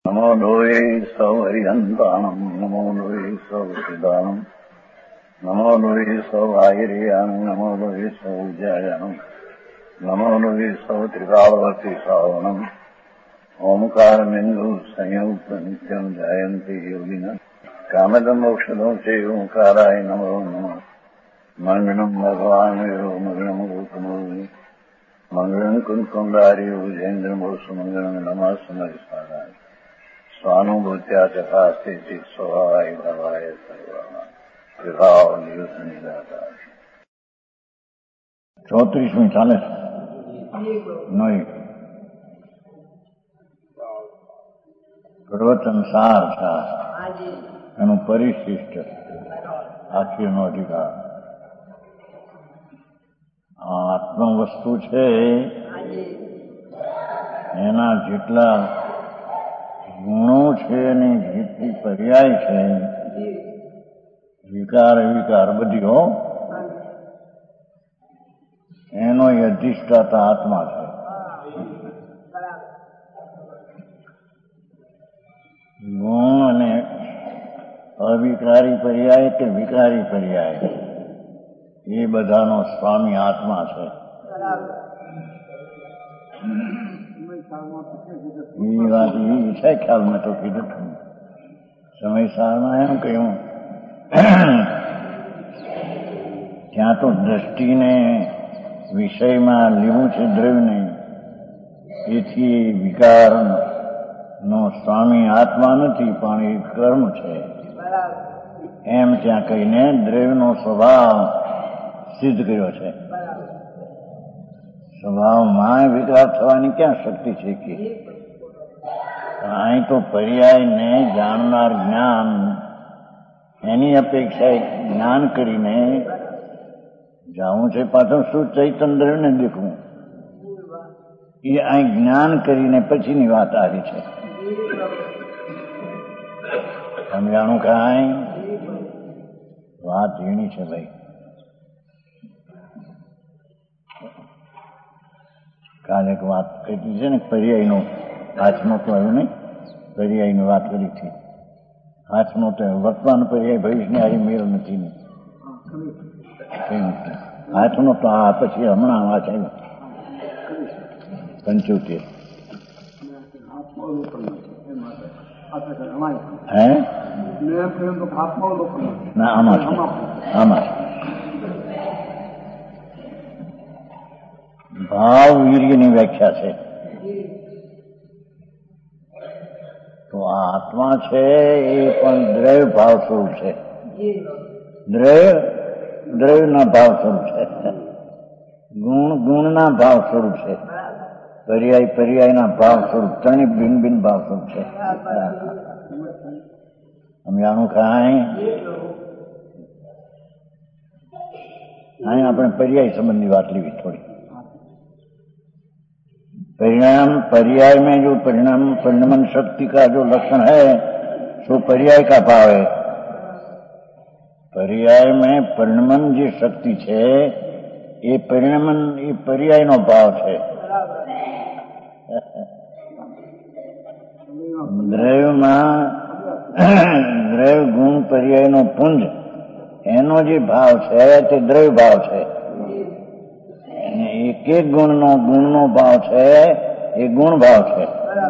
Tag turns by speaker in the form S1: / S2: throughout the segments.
S1: नमो लोये सौहरिहन्ताणम् नमो लोये सौहृदानम् नमो लोये सौभागिर्यानम् नमो लोये सौजायानम् नमो लोये सौत्रिकावती सावनम् ओंकारमिन्दु संयुक्त नित्यम् जायन्ति योगिनः कामदम् मोक्षदम् च ओंकाराय नमो नमः मङ्गलम् भगवान् वीरो मङ्गलम् रूपमोहि मङ्गलम् कुन्कुण्डारि उजेन्द्रमोसु मङ्गलम् नमः समरिसाराय स्वानुभूत्या चकास्ते चित् स्वभावाय भवाय सर्वाणाम् विभाव नियुक्त निराकार 34મી ચાલે નહીં પ્રવચન સાર છે એનું પરિશિષ્ટ આખીનો અધિકાર આત્મ વસ્તુ છે એના જેટલા ગુણો છે અને જેટલી પર્યાય છે વિકાર વિકાર બધી હો એનો અધિષ્ઠાતા આત્મા છે. ગુણ અને અવિકારી પર્યાય કે વિકારી પર્યાય એ બધાનો સ્વામી આત્મા છે. એ વાત એ છે ખ્યાલ મેં તો કીધું હતું સમયસારમાં એમ કહ્યું ત્યાં તો દ્રષ્ટિને વિષયમાં લેવું છે દ્રવ્યને એથી વિકારનો સ્વામી આત્મા નથી પણ એ કર્મ છે એમ ત્યાં કહીને દ્રવ્યનો સ્વભાવ સિદ્ધ કર્યો છે. સ્વભાવમાં વિકાર થવાની ક્યાં શક્તિ છે કે અહીં તો પર્યાયને જાણનાર જ્ઞાન એની અપેક્ષાએ જ્ઞાન કરીને જાવું છે પાછળ શું ચૈતન્ય દ્રવ્યને દેખવું એ અહીં જ્ઞાન કરીને પછીની વાત આવી છે. સમજાણું કાંઈ વાત ઝીણી છે ભાઈ. કાલે એક વાત કરી છે ને પર્યાયનો હાથનો તો આવ્યું નહીં પર્યાયની વાત કરી હતી. હાથનો તો વર્તમાન પર્યાય ભવિષ્યની હારી મેળ નથી ને હાથનો તો આ પછી હમણાં વાત આવ્યો 75 હે ના આમાં ભાવ વીર્યની વ્યાખ્યા છે. તો આ આત્મા છે એ પણ દ્રવ્ય ભાવ સ્વરૂપ છે. દ્રવ્યના ભાવ સ્વરૂપ છે. ગુણના ભાવ સ્વરૂપ છે. પર્યાયના ભાવ સ્વરૂપ ત્રણેય ભિન્ન ભિન્ન ભાવ સ્વરૂપ છે. સમજાણું કાંઈ અહીં આપણે પર્યાય સંબંધી વાત લેવી થોડી. परिणाम पर्याय में जो परिणमन शक्ति का जो लक्षण है सो पर्याय का भाव है. पर्याय में परिणमन जी शक्ति है ये परिणमन ये पर्याय नो भाव है. દ્રવ્ય ગુણ પર્યાય નો પુંજ એનો જે ભાવ છે તે દ્રવ્ય ભાવ છે. એક એક ગુણનો ભાવ છે એ ગુણ ભાવ છે.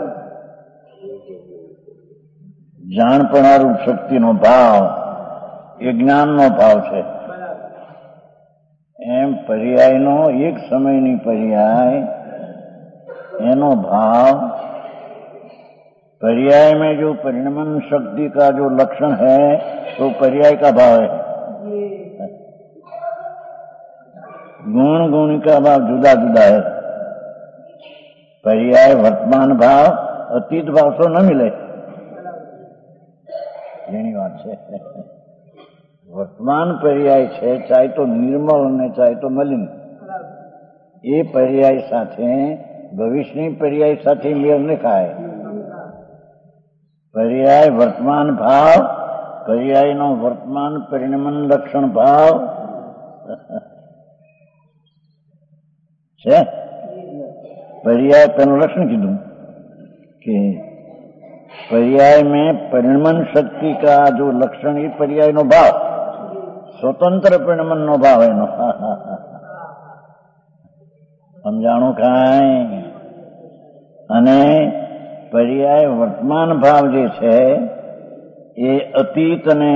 S1: જાણપણારૂપ શક્તિનો ભાવ એ જ્ઞાનનો ભાવ છે. એમ પર્યાયનો એક સમયની પર્યાય એનો ભાવ पर्याय में जो परिणमन शक्ति का जो लक्षण है तो पर्याय का भाव है. गुण का भाव जुदा जुदा है. पर्याय वर्तमान भाव अतीत भाव तो न मिले એની વાત છે. વર્તમાન પર્યાય છે ચાહે તો નિર્મળ ને ચાહે તો મલિન એ પર્યાય સાથે ભવિષ્યની પર્યાય સાથે મેળ ન ખાય. પર્યાય વર્તમાન ભાવ પર્યાયનો વર્તમાન પરિણમન લક્ષણ ભાવ છે. પર્યાય તેનું લક્ષણ કીધું કે पर्याय में परिणमन शक्ति का जो लक्षण ही पर्याय नो भाव, स्वतंत्र परिणमन नो भाव एनो समझाणु कांई अने पर्याय वर्तमान भाव जे छे ए अतीत ने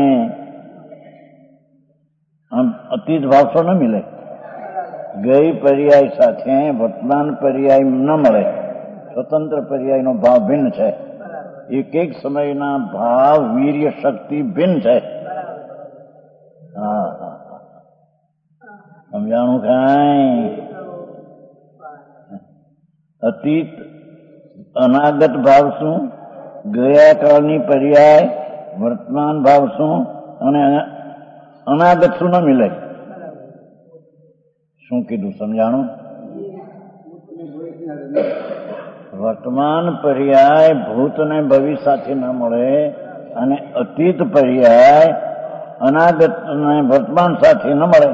S1: अतीत भाव तो न मिले, गई पर्याय साथे वर्तमान पर्याय न મળે, स्वतंत्र पर्याय नो भाव भिन्न है, एक एक समय ना भाव वीर्य शक्ति भिन्न है। समझाणु कांई अतीत अनागत भाव शू, गया कालनी पर्याय वर्तमान भाव शू अने अनागत शू न मिले। शू कीधुं समझाणु? वर्तमान पर्याय भूत ने भविष्य साथे न मळे अने अतीत पर्याय अनागत ने वर्तमान साथे न मळे।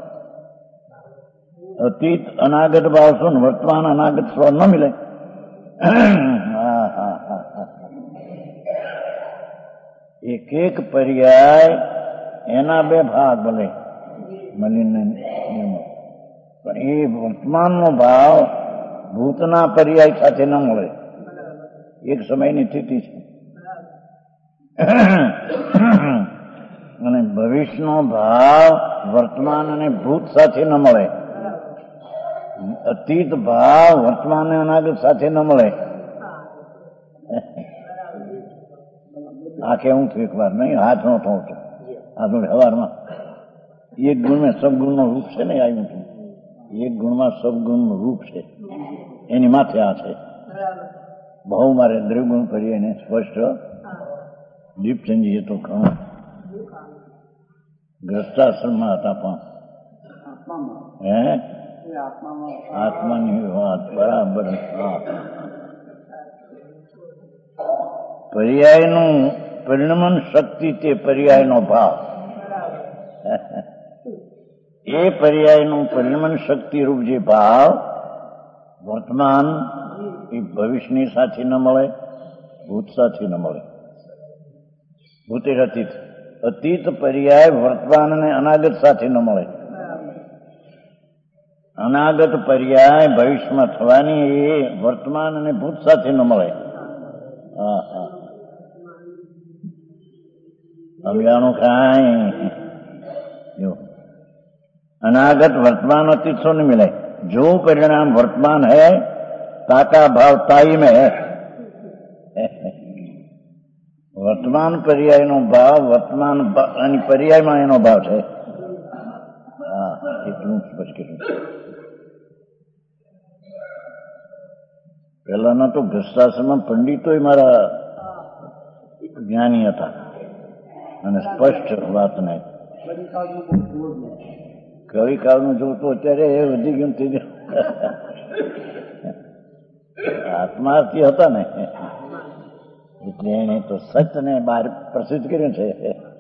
S1: अतीत अनागत भाव शू, वर्तमान अनागत स्व न मिले। एक एक पर्याय एना बे भाग भले मलीने पण ए वर्तमान नो भाव भूतना पर्याय साथे न मळे, एक समयनी स्थिति छे। अने भविष्यनो भाव वर्तमान अने भूत साथे न मळे, अतीत भाव वर्तमान अने अनागत साथे न मळे। आखे हूँ थी एक बार नहीं हाथ नो थो आज हवार में एक गुण में सब गुण नो रूप है नहीं आयु थी, एक गुण में सब गुण नो रूप है एनी माथे आ छे। बहु मारे द्रव्यगुण परिये ने स्पष्ट दीपचंदजी तो कहूँ ग्रस्ताश्रम में था पण आत्मा ની વાત બરાબર। पर्यायનું પરિણમન શક્તિ તે પર્યાયનો ભાવ, એ પર્યાયનું પરિણમન શક્તિ રૂપ જે ભાવ વર્તમાન એ ભવિષ્યની સાથે ન મળે, ભૂત સાથે ન મળે। ભૂતે અતીત, અતીત પર્યાય વર્તમાન અને અનાગત સાથે ન મળે, અનાગત પર્યાય ભવિષ્યમાં થવાની એ વર્તમાન અને ભૂત સાથે ન મળે। સમજાણું કાંઈ? अनागत वर्तमान अतीत सो नहीं मिले। जो परिणाम वर्तमान है ताका भाव ताई में है। वर्तमान पर्याय नो भाव वर्तमान पर्याय में एनो भाव है। पहला तो गृहस्थाश्रम में पंडितो मारा ज्ञानी था અને સ્પષ્ટ વાત નહીં। કવિ કાળનું જોતું અત્યારે એ વધી ગયું થઈ ગયું। આત્માર્થી હતા ને એટલે એને તો સત્યને બહાર પ્રસિદ્ધ કર્યું છે।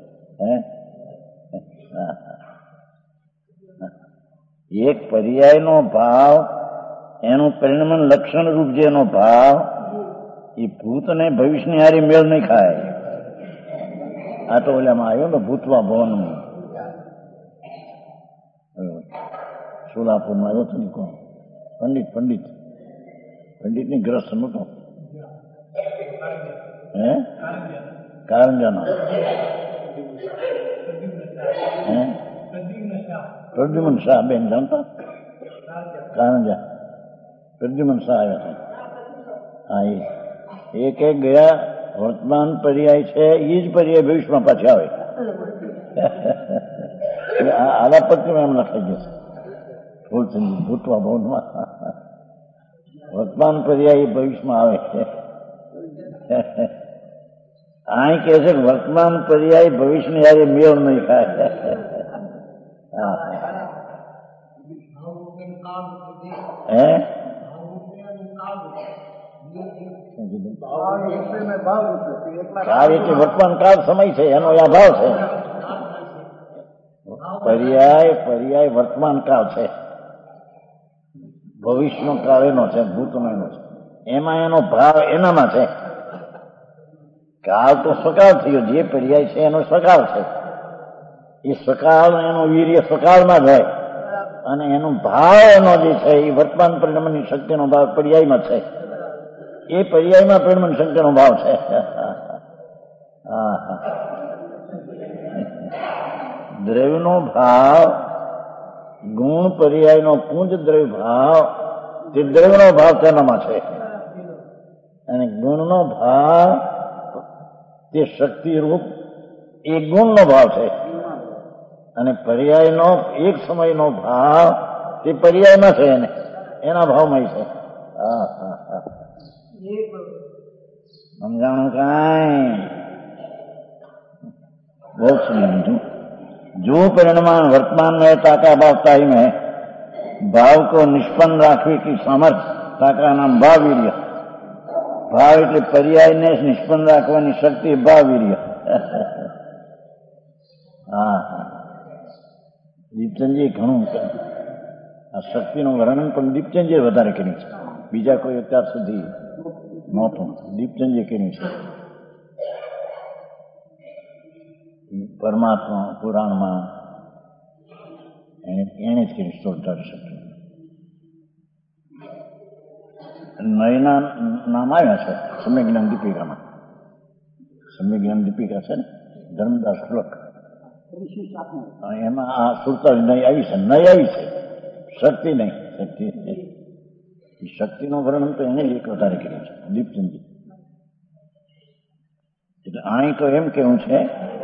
S1: એક પર્યાયનો ભાવ એનું પરિણમન લક્ષણ રૂપ જેનો ભાવ એ ભૂત ને ભવિષ્યની હારી મેળ નહીં ખાય। આ તો ઓલામાં આવ્યો ને ભૂતવા ભવન સોલાપુરમાં આવ્યો હતો ને કોણ પંડિત ની ગ્રસ્ત નતો હે કારંજાનો હે પ્રદ્યુમન શાહ બેન જાણતા કારંજા પ્રદ્યુમન શાહ આવ્યા હતા। હા એક એક ગયા વર્તમાન પર્યાય છે એ જ પર્યાય ભવિષ્યમાં પાછી આવે। આલા પત્રમાં એમ લખાઈ જશે ફૂલચંદી ભૂતવા ભવનમાં વર્તમાન પર્યાય ભવિષ્યમાં આવે। અહીં કહે છે વર્તમાન પર્યાય ભવિષ્યની યારે મેળ નહીં ખાય। હે કાળ એટલે વર્તમાન કાળ સમય છે એનો આ ભાવ છે। પર્યાય વર્તમાન કાળ છે, ભવિષ્યનો કાળ એનો છે, ભૂતનો એનો છે, એમાં એનો ભાવ એનામાં છે। કાળ તો સકાળ થયો, જે પર્યાય છે એનો સકાળ છે. એ સકાળ એનો વીર્ય સકાળમાં જ હોય અને એનો ભાવ એનો જે છે એ વર્તમાન પરિણમની શક્તિનો ભાવ પર્યાયમાં છે. એ પર્યાયમાં પરિણમન શક્તિનો ભાવ છે. દ્રવ્યનો ભાવ ગુણ પર્યાયનો પુંજ દ્રવ્ય ભાવ તે દ્રવ્યનો ભાવ તેનામાં છે અને ગુણનો ભાવ તે શક્તિ રૂપ એ ગુણનો ભાવ છે અને પર્યાયનો એક સમયનો ભાવ તે પર્યાયમાં છે એને એના ભાવમાં છે. સમજાણું કાંઈ? બહુ समझू जो परिणमान वर्तमान में ताका भाव टाइम है, भाव को निष्पन्न राखवी की सामर्थ्य ताका नाम भाव वीर्य. भाव એટલે પર્યાયને નિષ્પન્ન રાખવાની શક્તિ ભાવ વીર્ય. દીપચંદજી ઘણું આ શક્તિનું વર્ણન પણ દીપચંદજીએ વધારે કર્યું છે, બીજા કોઈ અત્યાર સુધી નહોતું. દીપચંદજીએ કર્યું છે. પરમાત્મા પુરાણમાં એને જ કરી સ્તોત્ર શક્તિ. નયના નામ આવ્યા છે સમ્યક જ્ઞાન દીપિકામાં. સમ્યક જ્ઞાન દીપિકા છે ને ધર્મદાસ શ્લોક, એમાં આ સુરતા નય આવી છે. નય આવી છે, શક્તિ નહીં. શક્તિનું વર્ણન તો એને જ એક વધારે કર્યું છે દીપચંદજી. એટલે અહીં તો એમ કેવું છે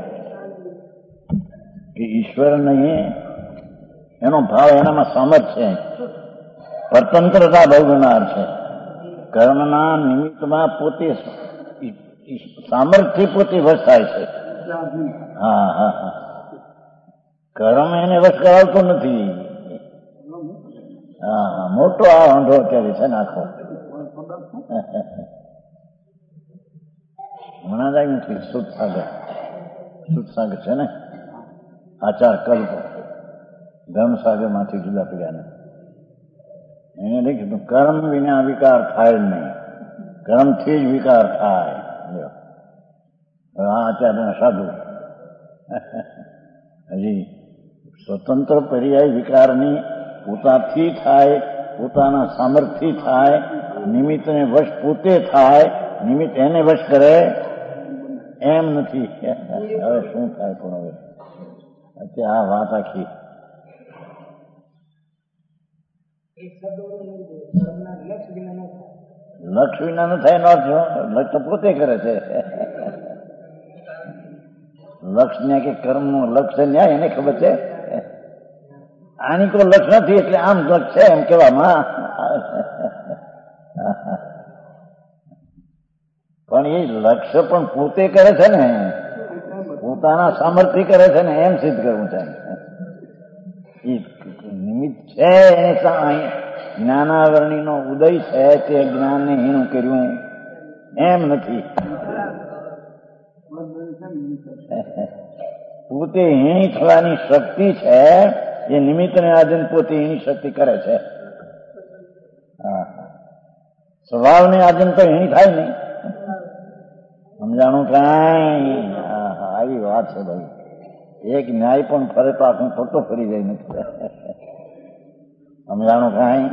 S1: કે ઈશ્વરને એનો ભાવ એનામાં સામર્થ્ય છે, સ્વતંત્રતા ભોગવનાર છે. કર્મના નિમિત્તમાં પોતે સામર્થ્ય પોતે વશ થાય છે. કર્મ એને વશ કરાવતો નથી. મોટો આ વાંધો અત્યારે છે ને આખો. હમણાં જ આવ્યું નથી સુદસાગર છે ને, આચાર કલ્પ ધર્મસાગર માંથી જુદા પડ્યા ને એને લખ્યું કર્મ વિના વિકાર થાય જ નહીં, કર્મથી જ વિકાર થાય. આચાર્ય સાધુ હજી સ્વતંત્ર પર્યાય વિકારની પોતાથી થાય, પોતાના સામર્થ્યથી થાય, નિમિત્તને વશ પોતે થાય, નિમિત્ત એને વશ કરે એમ નથી. હવે શું થાય પણ હવે અત્યારે આ વાત આખી લક્ષ વિના ન થાય. લક્ષ તો પોતે કરે છે. લક્ષ ને કે કર્મ નું લક્ષ ન્યાય એને ખબર છે. આની કોઈ લક્ષ નથી એટલે આમ લક્ષ છે એમ કેવામાં. પણ એ લક્ષ્ય પણ પોતે કરે છે ને, પોતાના સામર્થ્ય કરે છે ને એમ સિદ્ધ કરવું છે. એ નિમિત્ત છે એને જ્ઞાનાવરણીનો ઉદય છે તે જ્ઞાનને હીણું કર્યું એમ નથી. પોતે હીણી થવાની શક્તિ છે એ નિમિત્તને આધીન પોતે હીણી શક્તિ કરે છે. સ્વભાવને આધીન તો હીણી થાય નહીં. સમજાણું કાંઈ? આવી વાત છે ભાઈ. એક ન્યાય પણ ફરે તો આખું ખોટો ફરી જાય નથી. સમજાણું કાંઈ?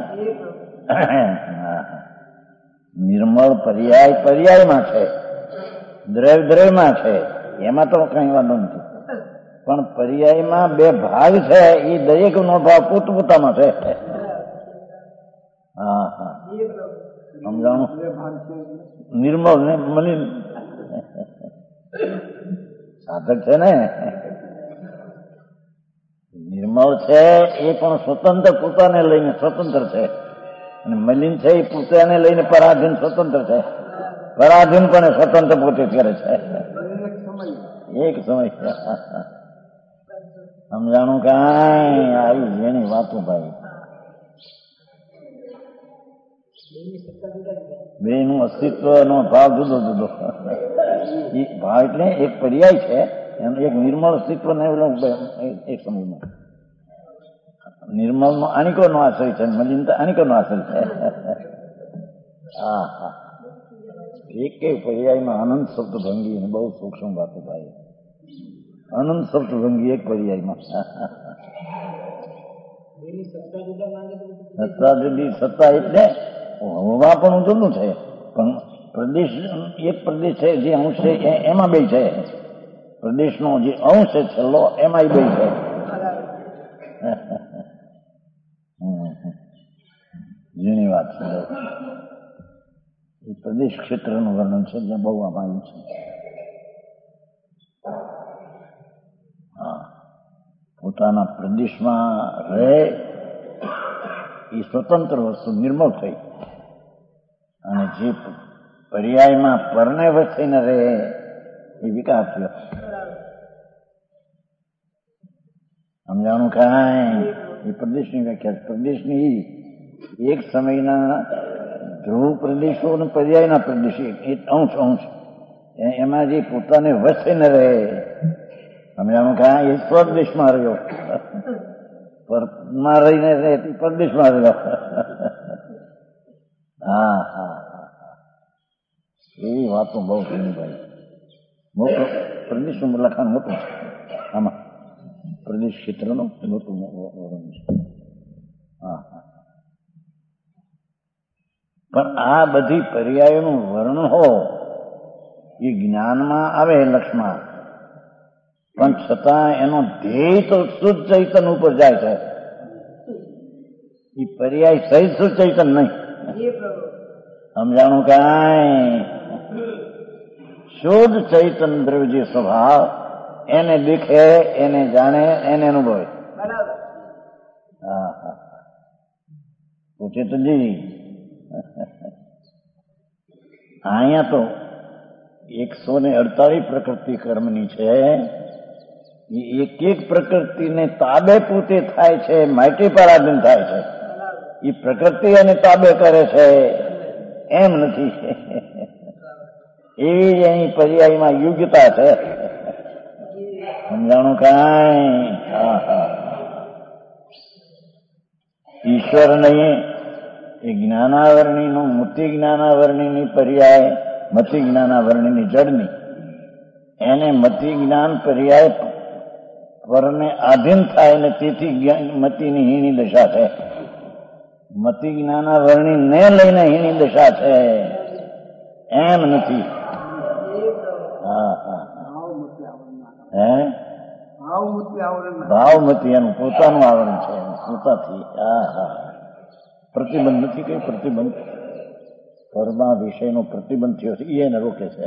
S1: નિર્મળ પર્યાય પર્યાયમાં છે, દ્રવ્ય દ્રવ્યમાં છે, એમાં તો કઈ વાંધો નથી. પણ પર્યાયમાં બે ભાગ છે, એ દરેકનો ભાવ પોતપોતામાં છે. સમજાણું? નિર્મળ ને મલિન સાધક છે ને. નિર્મળ છે એ પણ સ્વતંત્ર, પોતાને લઈને સ્વતંત્ર છે, અને મલિન છે એ પોતાને લઈને પરાધીન સ્વતંત્ર છે. પરાધીન પણ સ્વતંત્ર પોતે કરે છે એક સમય. સમજાણું કાંઈ? આવી એની વાતો ભાઈ. બે નું અસ્તિત્વ નો ભાવ જુદો જુદો. એ ભાવ એટલે એક પર્યાય છે, એનું એક નિર્મળ અસ્તિત્વ ને એક સમયમાં નિર્મળ નો અનિકો નો આશ્રય છે, મલિનતા અનિકો નો આશ્રય છે. એક પર્યાયમાં અનંત શબ્દ ભંગી અને બહુ સૂક્ષ્મ વાતો થાય. અનંત શબ્દ ભંગી એક પર્યાયમાં. સત્તા જુદી, સત્તા એટલે હોવા પણ જુદું છે, પણ પ્રદેશ એક પ્રદેશ છે જે અંશ છે એમાં બે છે. પ્રદેશનો જે અંશ છે છેલ્લો એમાં બે છે. જેની વાત છે એ પ્રદેશ ક્ષેત્રનું વર્ણન છે જ્યાં બહુ આમાં આવ્યું છે. હા, પોતાના પ્રદેશમાં રહે એ સ્વતંત્ર વસ્તુ નિર્મળ થઈ, અને જે પર્યાયમાં પરને વસીને રહે એ વિકાર થયો. સમજાણું કાંઈ? એ પ્રદેશની વ્યાખ્યા. પ્રદેશની એક સમયના ધ્રુવ પ્રદેશો અને પર્યાયના પ્રદેશ એ અંશ અંશ એમાં જે પોતાને વસીને રહે, સમજાણું કાંઈ? એ સ્વદેશમાં રહ્યો. પરમાં રહીને રહે પરદેશમાં રહ્યો. હા હા હા, એવી વાતો બહુ ઘણી ભાઈ. મોટું પ્રદેશનું લખાણ મોટું છે આમાં. પ્રદેશ ક્ષેત્રનું મોટું વર્ણન છે. હા હા, પણ આ બધી પર્યાયોનું વર્ણન હો એ જ્ઞાનમાં આવે લક્ષમાં, પણ છતાં એનો ધ્યેય તો શુદ્ધ ચૈતન ઉપર જાય છે. એ પર્યાય સહિત શુદ્ધ ચૈતન નહીં. સમજાણું કાંઈ? શુદ્ધ ચૈતન દ્રવ્ય જે સ્વભાવ એને દેખે, એને જાણે, એને અનુભવે. હા હા, પૂછે તો જી. અહીંયા તો 148 પ્રકૃતિ કર્મની છે. એ એક એક પ્રકૃતિને તાબે પૂતે થાય છે, માટે પરાધીન થાય છે. એ પ્રકૃતિ એને તાબે કરે છે એમ નથી. એવી જ અહીં પર્યાયમાં યોગ્યતા છે. સમજાણું કાંઈ? હા હા, ઈશ્વર નહીં એ જ્ઞાનાવરણીનું મતિ જ્ઞાનાવરણીની પર્યાય, મતિ જ્ઞાનાવરણીની જડની, એને મતિ જ્ઞાન પર્યાય પરને આધીન થાય ને તેથી મતિની હીણી દશા છે. મતિ જ્ઞાનાવરણીને લઈને હીણી દશા છે એમ નથી. હા હા, હે ભાવમતી એનું પોતાનું આવરણ છે પોતાથી. હા હા, પ્રતિબંધ નથી. કઈ પ્રતિબંધ? પરમા વિષયનો પ્રતિબંધ થયો છે એને રોકે છે.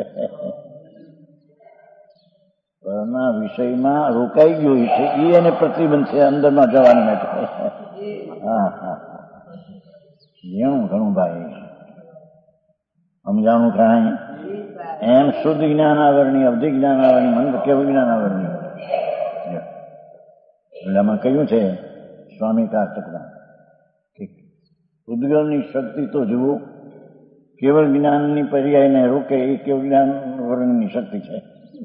S1: પરના વિષયમાં રોકાઈ ગયો છે એ એને પ્રતિબંધ છે અંદરમાં જવાની માટે. હા હા, ઘણું ઘણું ભાઈ. સમજાણું કાંઈ? એમ શુદ્ધ જ્ઞાનાવરણી, અવધિ જ્ઞાનાવરણી, મંદ કેવું જ્ઞાનાવરણી. એટલે આમાં કહ્યું છે સ્વામી કાર્તકના કે ઉદ્ગલની શક્તિ તો જુઓ, કેવળ જ્ઞાનની પર્યાયને રોકે એ કેવળ જ્ઞાન વર્ણની શક્તિ છે.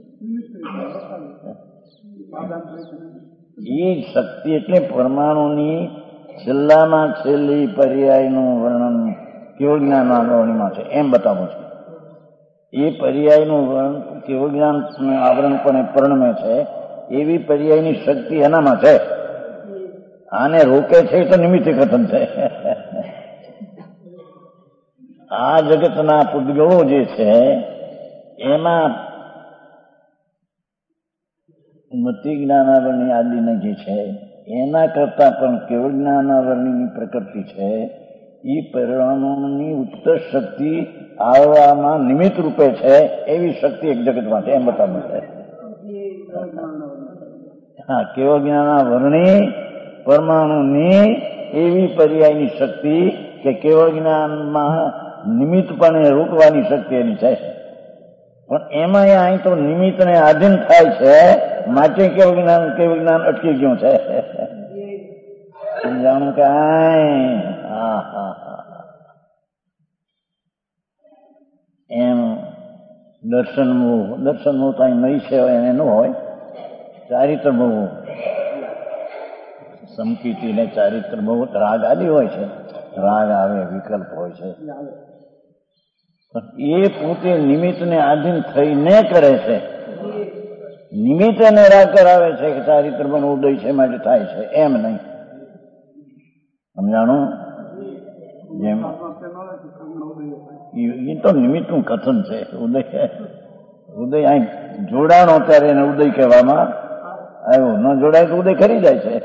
S1: એ શક્તિ એટલે પરમાણુની છેલ્લામાં છેલ્લી પર્યાયનું વર્ણન કેવળ જ્ઞાન આવરણીમાં છે એમ બતાવો છે. એ પર્યાયનું વર્ણન કેવળ જ્ઞાન આવરણપણે પરણમે છે એવી પર્યાયની શક્તિ એનામાં છે. આને રોકે છે તો નિમિત્ત કથન છે. આ જગતના પૂતગળો જે છે એમાં મતિ જ્ઞાનાવરણી આદિને જે છે એના કરતા પણ કેવળ જ્ઞાનાવરણીની પ્રકૃતિ છે એ પરિણામોની ઉત્તર શક્તિ આવવામાં નિમિત્ત રૂપે છે એવી શક્તિ એક જગતમાં છે એમ બતાવ્યું છે. હા, કેવળ જ્ઞાનાવરણી પરમાણુની એવી પર્યાયની શક્તિ કે કેવળ જ્ઞાનમાં નિમિત્તપણે રોકવાની શક્તિ એની છે. પણ એમાં અહીં તો નિમિત્તને આધીન થાય છે માટે કેવળ જ્ઞાન અટકી ગયું છે. સમજાણું કાંઈ? હા હા હા, એમ દર્શન મોહ તો અહીં નહીં છે એને ન હોય. ચારિત્ર મોહ, સમકીર્તિ ને ચારિત્ર મોહ રાગ આદિ હોય છે. રાગ આવે, વિકલ્પ હોય છે. પણ એ પોતે નિમિત્તને આધીન થઈને કરે છે. નિમિત્ત એને રાગ કરાવે છે કે ચારિત્રનો ઉદય છે માટે થાય છે, એમ નહીં. સમજાણું? જેમ એ તો નિમિત્તનું કથન છે. ઉદય અહીં જોડાણો ત્યારે એને ઉદય કહેવામાં આવ્યો. ન જોડાય તો ઉદય ખરી જાય છે.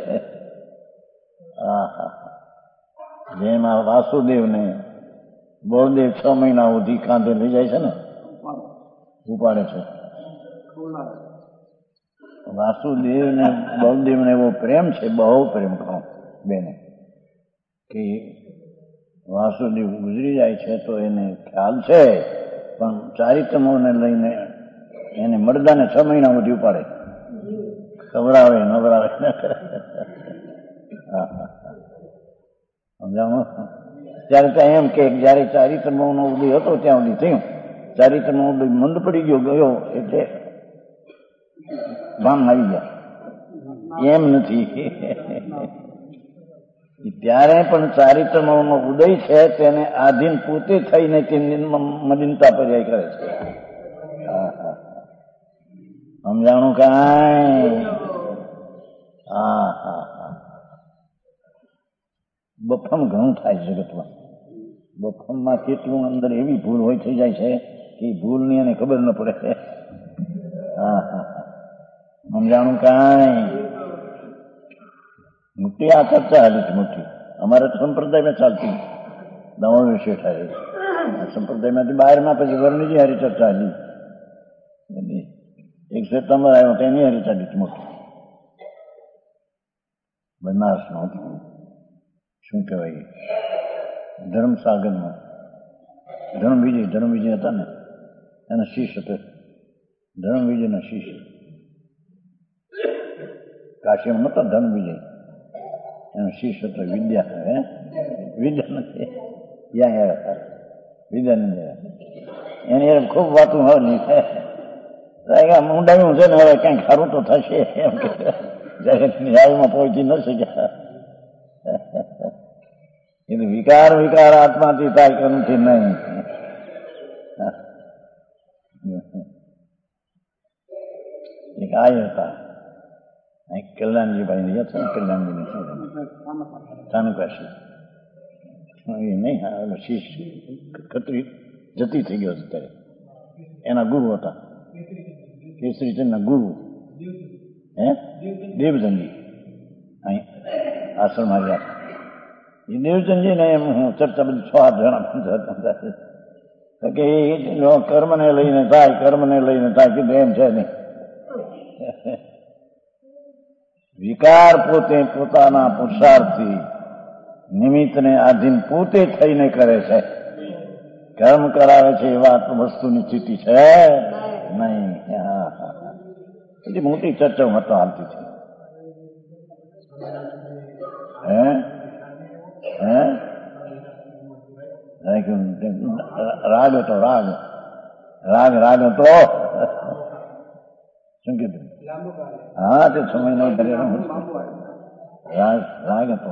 S1: જેમ આ વાસુદેવને બળદેવ 6 મહિના સુધી કાંધે લઈ જાય છે ને, ઉપાડે છે. વાસુદેવ ને બળદેવ ને એવો પ્રેમ છે, બહુ પ્રેમ કહો બેને, કે વાસુદેવ ગુજરી જાય છે તો એને ખ્યાલ છે, પણ ચારિત્રને લઈને એને મરદાને 6 મહિના સુધી ઉપાડે, ખવડાવે નવરાવે. સમજાવો? ત્યારે ત્યાં એમ કે જયારે ચારિત્રનો ઉદય હતો ત્યાં સુધી થયું, ચારિત્રનો ઉદય મંદ પડી ગયો એટલે ભાન આવી ગયા. એમ નથી. ત્યારે પણ ચારિત્રનો ઉદય છે તેને આધીન પોતે થઈને તેની મલિનતા પર્યાય કરે છે. સમજાણું કાંઈ? બફમ ઘણું થાય જગતમાં. બફમમાં કેટલું અંદર એવી ભૂલ હોય થઈ જાય છે કે ભૂલની એને ખબર ન પડે. સમજાણું કાંઈ? મોટી આ ચર્ચા હાલી છે, મોટી અમારે તો સંપ્રદાયમાં ચાલતી દવા વિશે થાય. સંપ્રદાયમાંથી બહારમાં પછી વર્ણિજી હારી ચર્ચા હાલી, 1 સપ્ટેમ્બર આવ્યો તો એની હારી ચાલી મોટી બનાસનો શું કહેવાય ધર્મસાગરમાં ધર્મવિજય હતા ને, એના શિષ્ય હતો, ધર્મવિજયના શિષ્ય. કાશીમાં નતો ધર્મવિજય, એનો શિષ્ય હતો વિદ્યા નથી વિદ્યાનંદ. એની ખૂબ વાતું હોય ઊંડાયું છે ને, હવે કંઈક સારું તો થશે એમ કે ન્યાયમાં પહોંચી ન શક્યા. એટલે વિકાર આત્માથી થાય કે નથી નહીં. એક આય હતા કલ્યાણજીભાઈ રહ્યા છે ને, કલ્યાણજીને શું ચાનુકાશી એ નહીં, શિષ્ય ખત્રી જતી થઈ ગયો હતો ત્યારે. એના ગુરુ હતા કેસરીચંદના ગુરુ દેવચંદજી, અહીં આશ્રમ આવ્યા. એ દેવચંદજીને એમ હું ચર્ચા બધી 6-8 જણા કે કર્મને લઈને થાય કીધું એમ છે નહીં. વિકાર પોતે પોતાના પુરુષાર્થથી નિમિત્તને આધીન પોતે થઈને કરે છે, કર્મ કરાવે છે એ વાત વસ્તુની સ્થિતિ છે નહીં. એટલી મોટી ચર્ચા મતો હાલતી છે. રાગ હતો રાગ હતો શું કીધું? હા, તે સમયનો રાગ હતો.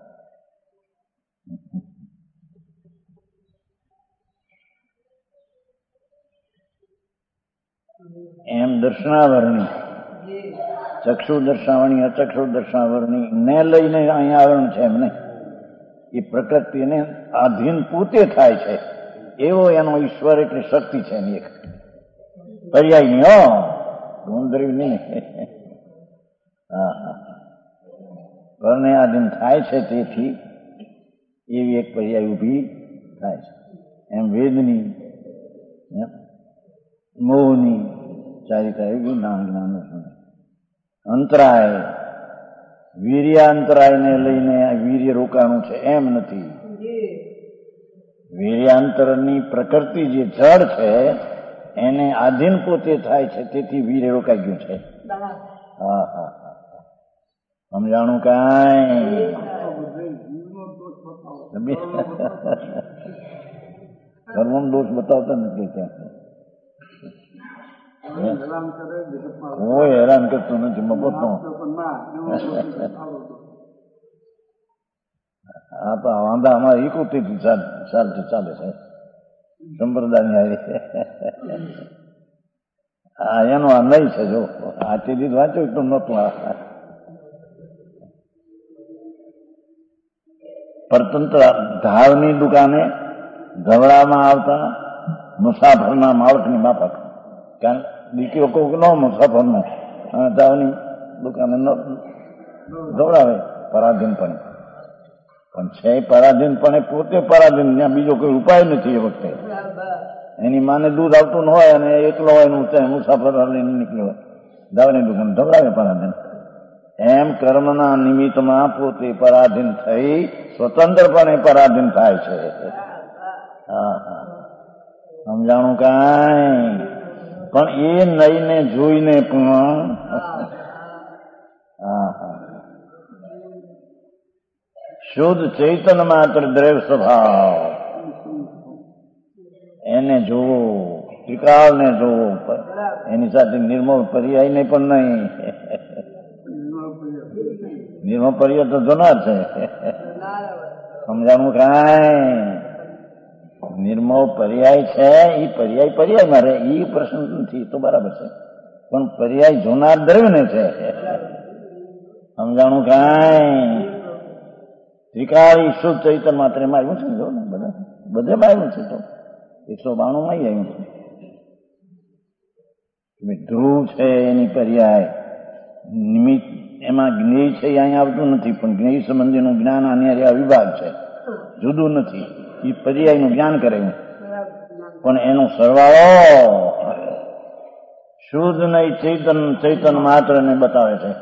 S1: એમ દર્શનાવરણી, ચક્ષુ દર્શાવણી, અચક્ષુ દર્શાવરણી ને લઈને અહીંયા આવરણ છે એમ નહીં. એ પ્રકૃતિને આધીન પોતે થાય છે એવો એનો ઈશ્વર એટલે શક્તિ છે એની એક પર્યાયની. ગુણદ્રવી નહીં. પરને આધીન થાય છે તેથી એવી એક પર્યાય ઊભી થાય છે. એમ વેદની મોહની ચારિતા એવી જ્ઞાન અંતરાય, વીર્યાંતરાયને લઈને વીર્ય રોકાણું છે એમ નથી. વીર્યાંતરની પ્રકૃતિ જે જળ છે એને આધીન પોતે થાય છે તેથી વીર્ય રોકાઈ ગયું છે. સમજાણું કાંઈ? ધર્મ દોષ બતાવતા નથી ત્યાં. કોઈ હેરાન કરતું નથી મફતનો. આ તો વાંધા અમારે 31 સાલથી ચાલે છે. સંપ્રદાયની આવી હા એનો આ નહીં છે. જો આ ચીજ વાંચ્યું તો નહોતું. પરતંત્ર ધાવની દુકાને ધવડામાં આવતા મુસાફરના માવઠની માફક કારણ દીકરીઓ કોઈક ન મુસાફરનો ધાવની દુકાને ધવડાવે પરાધીનપણે. પણ છે પરાધીનપણે પોતે પરાધીન, ત્યાં બીજો કોઈ ઉપાય નથી. એ વખતે એની માને દૂધ આવતું ન હોય અને એકલો હોય મુસાફર લઈને નીકળ્યો હોય, ધાવની દુકાન ધવડાવે પરાધીન. એમ કર્મના નિમિત્તમાં પોતે પરાધીન થઈ સ્વતંત્રપણે પરાધીન થાય છે. હા હા સમજાણું કાંઈ? પણ એ નઈને જોઈને પણ હા હા શુદ્ધ ચૈતન માત્ર દ્રવ્ય સ્વભાવ એને જોવો, ત્રિકાળને જોવો, એની સાથે નિર્મળ પર્યાયને પણ નહીં. નિર્મળ પર્યાય તો જોનાર છે. સમજાણું કાંઈ? નિર્મળ પર્યાય છે એ પર્યાયમાં રહે એ પ્રશ્ન નથી, તો બરાબર છે. પણ પર્યાય જોનાર દ્રવ્યને છે. સમજાણું કાંઈ? ત્રિકાળી શુદ્ધ ચૈતન માત્ર એમાં આવ્યું છે ને, જો ને બધેમાં આવ્યું છે. તો 192 માં આવ્યું છે. ધ્રુવ છે એની પર્યાય નિમિત્ત, એમાં જ્ઞેય છે અહીંયા આવતું નથી. પણ જ્ઞેય સંબંધીનું જ્ઞાન આની વિભાગ છે, જુદું નથી. એ પર્યાયનું જ્ઞાન કરે પણ એનો સરવાળો શુદ્ધ નહીં ચૈતન માત્ર ને બતાવે છે.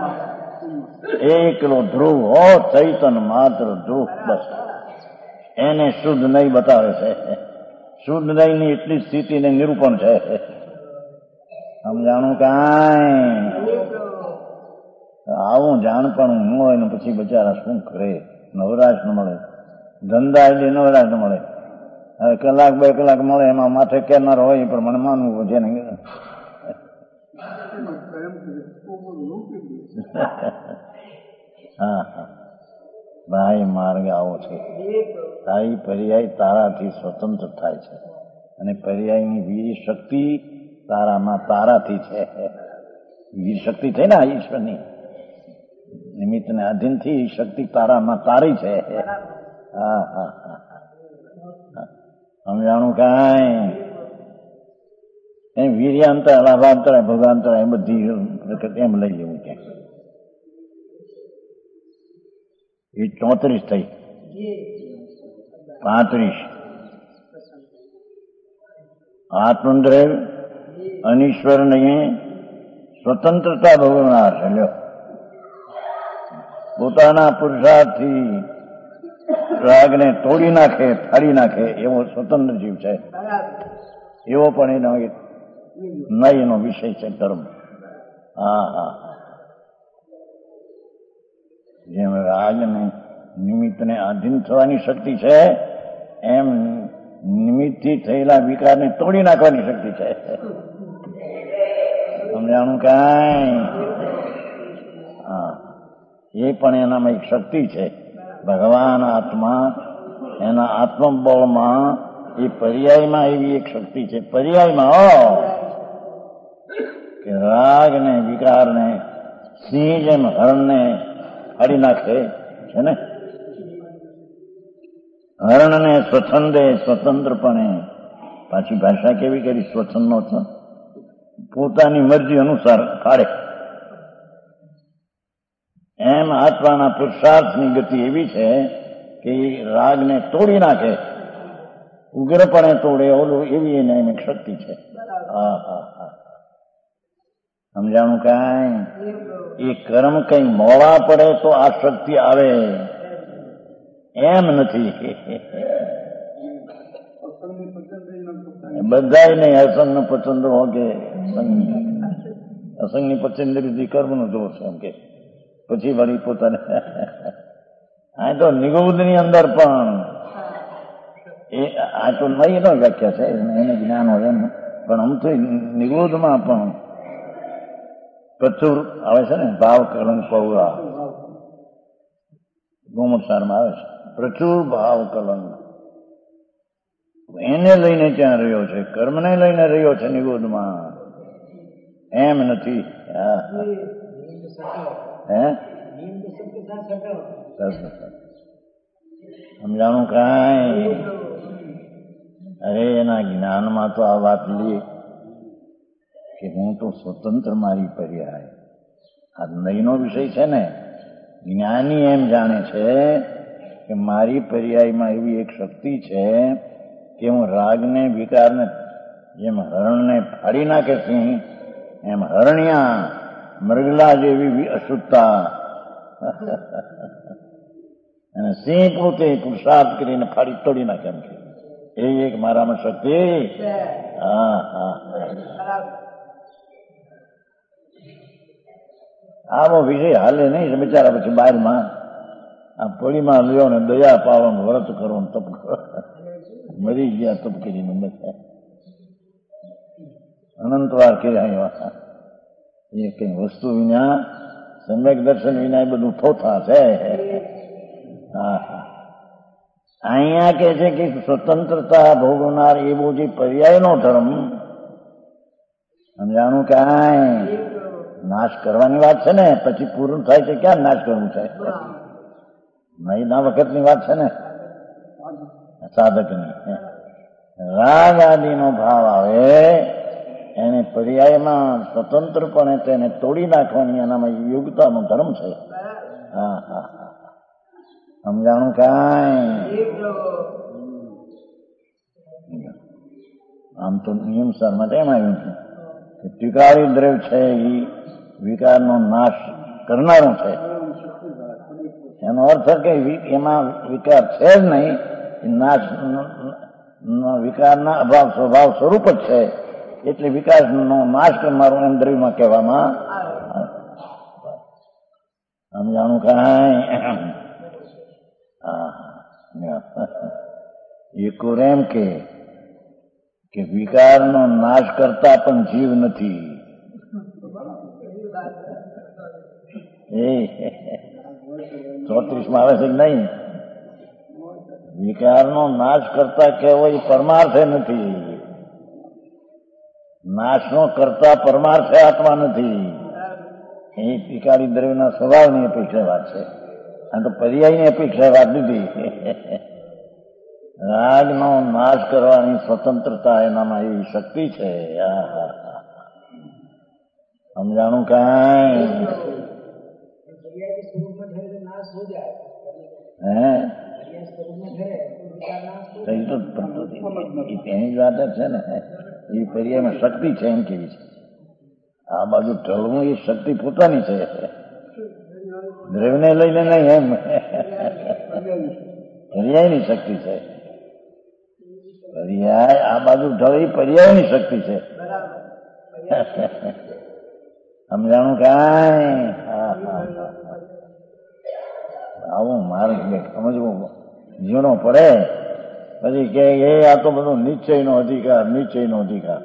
S1: એકલો ધ્રુવ હો, ચૈતન માત્ર ધ્રુવ, બસ એને શુદ્ધ નહીં બતાવે છે. શુદ્ધ નહીં ની એટલી સ્થિતિને નિરૂપણ છે. સમજાણું કાંઈ? આવું જાણપણું ન હોય ને પછી બચારા શું કરે? નવરાશ ન મળે, ધંધા એટલે નવરાશ ન મળે. હવે કલાક 2 કલાક મળે એમાં માથે કેનાર હોય પણ મને માનવું છે ને. હા હા ભાઈ માર્ગ આવો છે. તારી પર્યાય તારાથી સ્વતંત્ર થાય છે અને પર્યાયની વીર શક્તિ તારામાં તારાથી છે. વીર શક્તિ થઈ ને ઈશ્વરની નિમિત્તને આધીનથી શક્તિ તારામાં તારી છે. હા હા હા સમજાણું કાંઈ? એ વીર્યાંતર, લાભાંતર, ભોગાંતર એ બધી એમ લઈ જવું ક્યાંક. એ 34 થઈ, 35 આત્મદ્રવ્ય અનીશ્વરને સ્વતંત્રતા ભોગવનાર છે. લ્યો, પોતાના પુરુષાર્થથી રાગને તોડી નાખે, ફાડી નાખે એવો સ્વતંત્ર જીવ છે. એવો પણ એનો નહીં એનો વિષય છે ધર્મ. હા હા જેમ રાગને નિમિત્તને આધીન થવાની શક્તિ છે એમ નિમિત્તથી થયેલા વિકારને તોડી નાખવાની શક્તિ છે. સમજાણું કાંઈ? હા એ પણ એનામાં એક શક્તિ છે. ભગવાન આત્મા એના આત્મબળમાં એ પર્યાયમાં એવી એક શક્તિ છે. પર્યાયમાં કે રાગ ને વિકાર ને સિંહ જેમ હરણને ફાડી નાખે છે ને. હરણને સ્વચ્છંદે સ્વતંત્રપણે, પાછી ભાષા કેવી કરી? સ્વચ્છંદનો છે, પોતાની મરજી અનુસાર ફાડે. એમ આત્માના પુરુષાર્થની ગતિ એવી છે કે રાગને તોડી નાખે, ઉગ્રપણે તોડે, ઓલું એવી એને એક શક્તિ છે. હા હા હા સમજાણું કાંઈ? એ કર્મ કઈ મોડા પડે તો આ શક્તિ આવે એમ નથી. બધા નહીં અસંગ પચંદ્ર હો કે અસંગની પચંદ્રી કર્મનું જોર છે એમ કે પછી વળી પોતાને આ તો નિગુદની અંદર પણ એ આ તો નહીં એનો વ્યાખ્યા છે, એને જ્ઞાન હોય એમ. પણ આમ તો નિગુદમાં પણ પ્રચુર આવે છે ને, ભાવ કલંક પૌરા ગોમટસારમાં આવે છે. પ્રચુર ભાવ કલંક એને લઈને ત્યાં રહ્યો છે, કર્મને લઈને રહ્યો છે નિગોદમાં, એમ નથી. હે સમજાણું કાંઈ? અરે એના જ્ઞાનમાં તો આ વાત લે કે હું તો સ્વતંત્ર મારી પર્યાય. આ નહીનો વિષય છે ને. જ્ઞાની એમ જાણે છે કે મારી પર્યાયમાં એવી એક શક્તિ છે કે હું રાગને વિકારને જેમ હરણને ફાડી નાખે સિંહ, એમ હરણ્યા મૃગલા જેવી અશુદ્ધતા અને સિંહ પોતે પુરુષાર્થ કરીને ફાડી તોડી નાખે એમ કે એ એક મારામાં શક્તિ. હા હા, આવો વિષય હાલે નહીં બિચારા. પછી બહારમાં આ પડીમાં લ્યો ને દયા પાવાનું વ્રત કરો ને તપ કરો, મરી ગયા તપ કરીને બધા અનંતવાર કર્યા. એ કઈ વસ્તુ વિના, સમ્યક દર્શન વિના એ બધું થોથા છે. હા હા, અહીંયા કે છે કે સ્વતંત્રતા ભોગવનાર એવો જે પર્યાયનો ધર્મ, સમજાણું કાંઈ? નાશ કરવાની વાત છે ને, પછી પૂરું થાય છે ક્યાં નાશ કરવું છે? મહિના વખતની વાત છે ને સાધકની. રાગ આદિનો ભાવ આવે એને પર્યાયમાં સ્વતંત્રપણે તેને તોડી નાખવાની એનામાં યોગ્યતાનો ધર્મ છે. હા હા, સમજાણું કાંઈ? આમ તો નિયમસર માટે એમ આવ્યું છે કે ટીકારી દ્રવ્ય છે એ વિકારનો નાશ કરનારું છે. એનો અર્થ કે એમાં વિકાર છે જ નહીં, નાશ વિકારના અભાવ સ્વભાવ સ્વરૂપ જ છે, એટલે વિકાસનો નાશ કરનારું એમ દ્રવ્યમાં કહેવામાં. સમજાણું કાંઈ? એકોર એમ કે વિકારનો નાશ કરતા પણ જીવ નથી. એ 34માં આવે છે કે નહીં? વિકારનો નાશ કરતા કેવો એ પરમાર્થે નથી. નાશનો કરતા પરમાર્થે આત્મા નથી. એ વિકારી દ્રવ્યના સ્વભાવની અપેક્ષા વાત છે. આ તો પર્યાયની અપેક્ષા વાત દીધી. રાગનો નાશ કરવાની સ્વતંત્રતા એનામાં એવી શક્તિ છે. સમજાણું કાંઈ? તેની જ વાત છે ને, એ પર્યાયમાં શક્તિ છે એમ કેવી છે. આ બાજુ ઢળવું એ શક્તિ પોતાની છે, દ્રવ્યને લઈને નહીં. એમ પર્યાયની શક્તિ છે. પર્યાય આ બાજુ ઢળી પર્યાયની શક્તિ છે. સમજાણું કાંઈ? હા હા, આવું મારે સમજવું જીવનો પડે. પછી કે આ તો બધું નિશ્ચયનો અધિકાર, નિશ્ચયનો અધિકાર.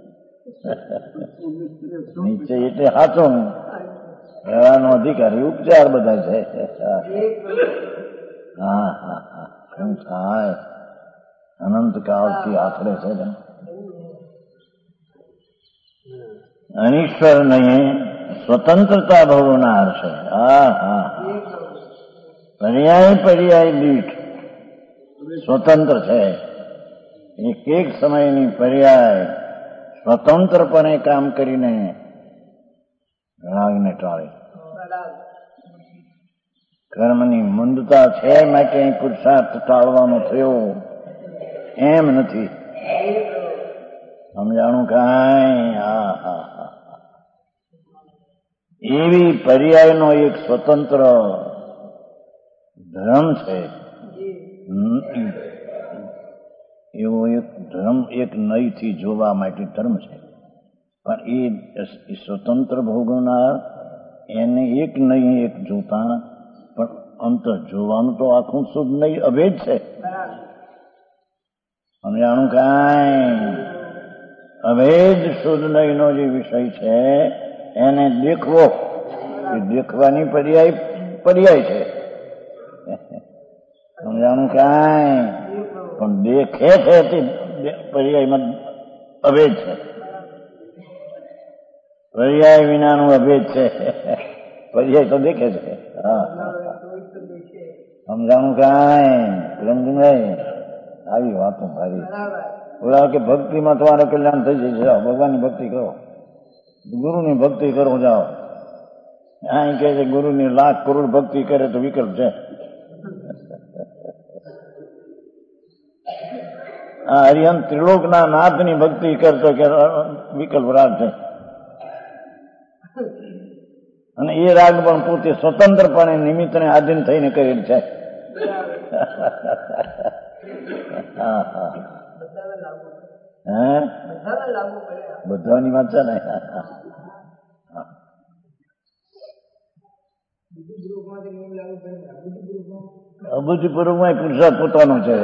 S1: નિશ્ચય એટલે સાચો રહેવાનો અધિકાર, એ ઉપચાર બધા છે. હા હા હા, શું થાય? અનંત કાળથી આખરે છે. અનિશ્વર નહીં, સ્વતંત્રતા ભોગવનાર છે. હા હા, પર્યાય દીઠ સ્વતંત્ર છે. એક સમયની પર્યાય સ્વતંત્રપણે કામ કરીને રાગને ટાળે. કર્મની મંદતા છે માટે પુરુષાર્થ ટાળવાનો થયો એમ નથી. સમજાણું કાંઈ? હા હા હા, એવી પર્યાયનો એક સ્વતંત્ર ધર્મ છે. એવો એક ધર્મ એક નહીથી જોવા માટે ધર્મ છે, પણ એ સ્વતંત્ર ભોગવનાર એને એક નહીં એક જોતા પણ અંતર જોવાનું તો આખું શુદ્ધ નહીં અભેદ છે. સમજાણું કાંઈ? અભેદ શુદ્ધ નહીંનો જે વિષય છે એને દેખવો, એ દેખવાની પર્યાય છે. સમજાણું કાંઈ? પણ દેખે છે તે પર્યાયમાં અભેદ છે, પર્યાય વિનાનું અભેદ છે. પર્યાય તો દેખે છે. હા, સમજાણું કાંઈ પ્રેમજીભાઈ? આવી વાતો મારી બોલા કે ભક્તિમાં તમારે કલ્યાણ થઈ જશે. જાઓ ભગવાનની ભક્તિ કરો, ગુરુની ભક્તિ કરો, જાઓ. અહીં કહે છે ગુરુની લાખ કરોડ ભક્તિ કરે તો વિકલ્પ છે. આ હરિહંત ત્રિલોકના નાથની ભક્તિ કરતો કે વિકલ્પ રાગ છે. અને એ રાગ પણ પોતે સ્વતંત્રપણે નિમિત્તને આધીન થઈને કરેલ છે. બધાની વાત છે ને. અબુદ્ધિપૂર્વકમાં પુરુષાર્થ પોતાનો છે.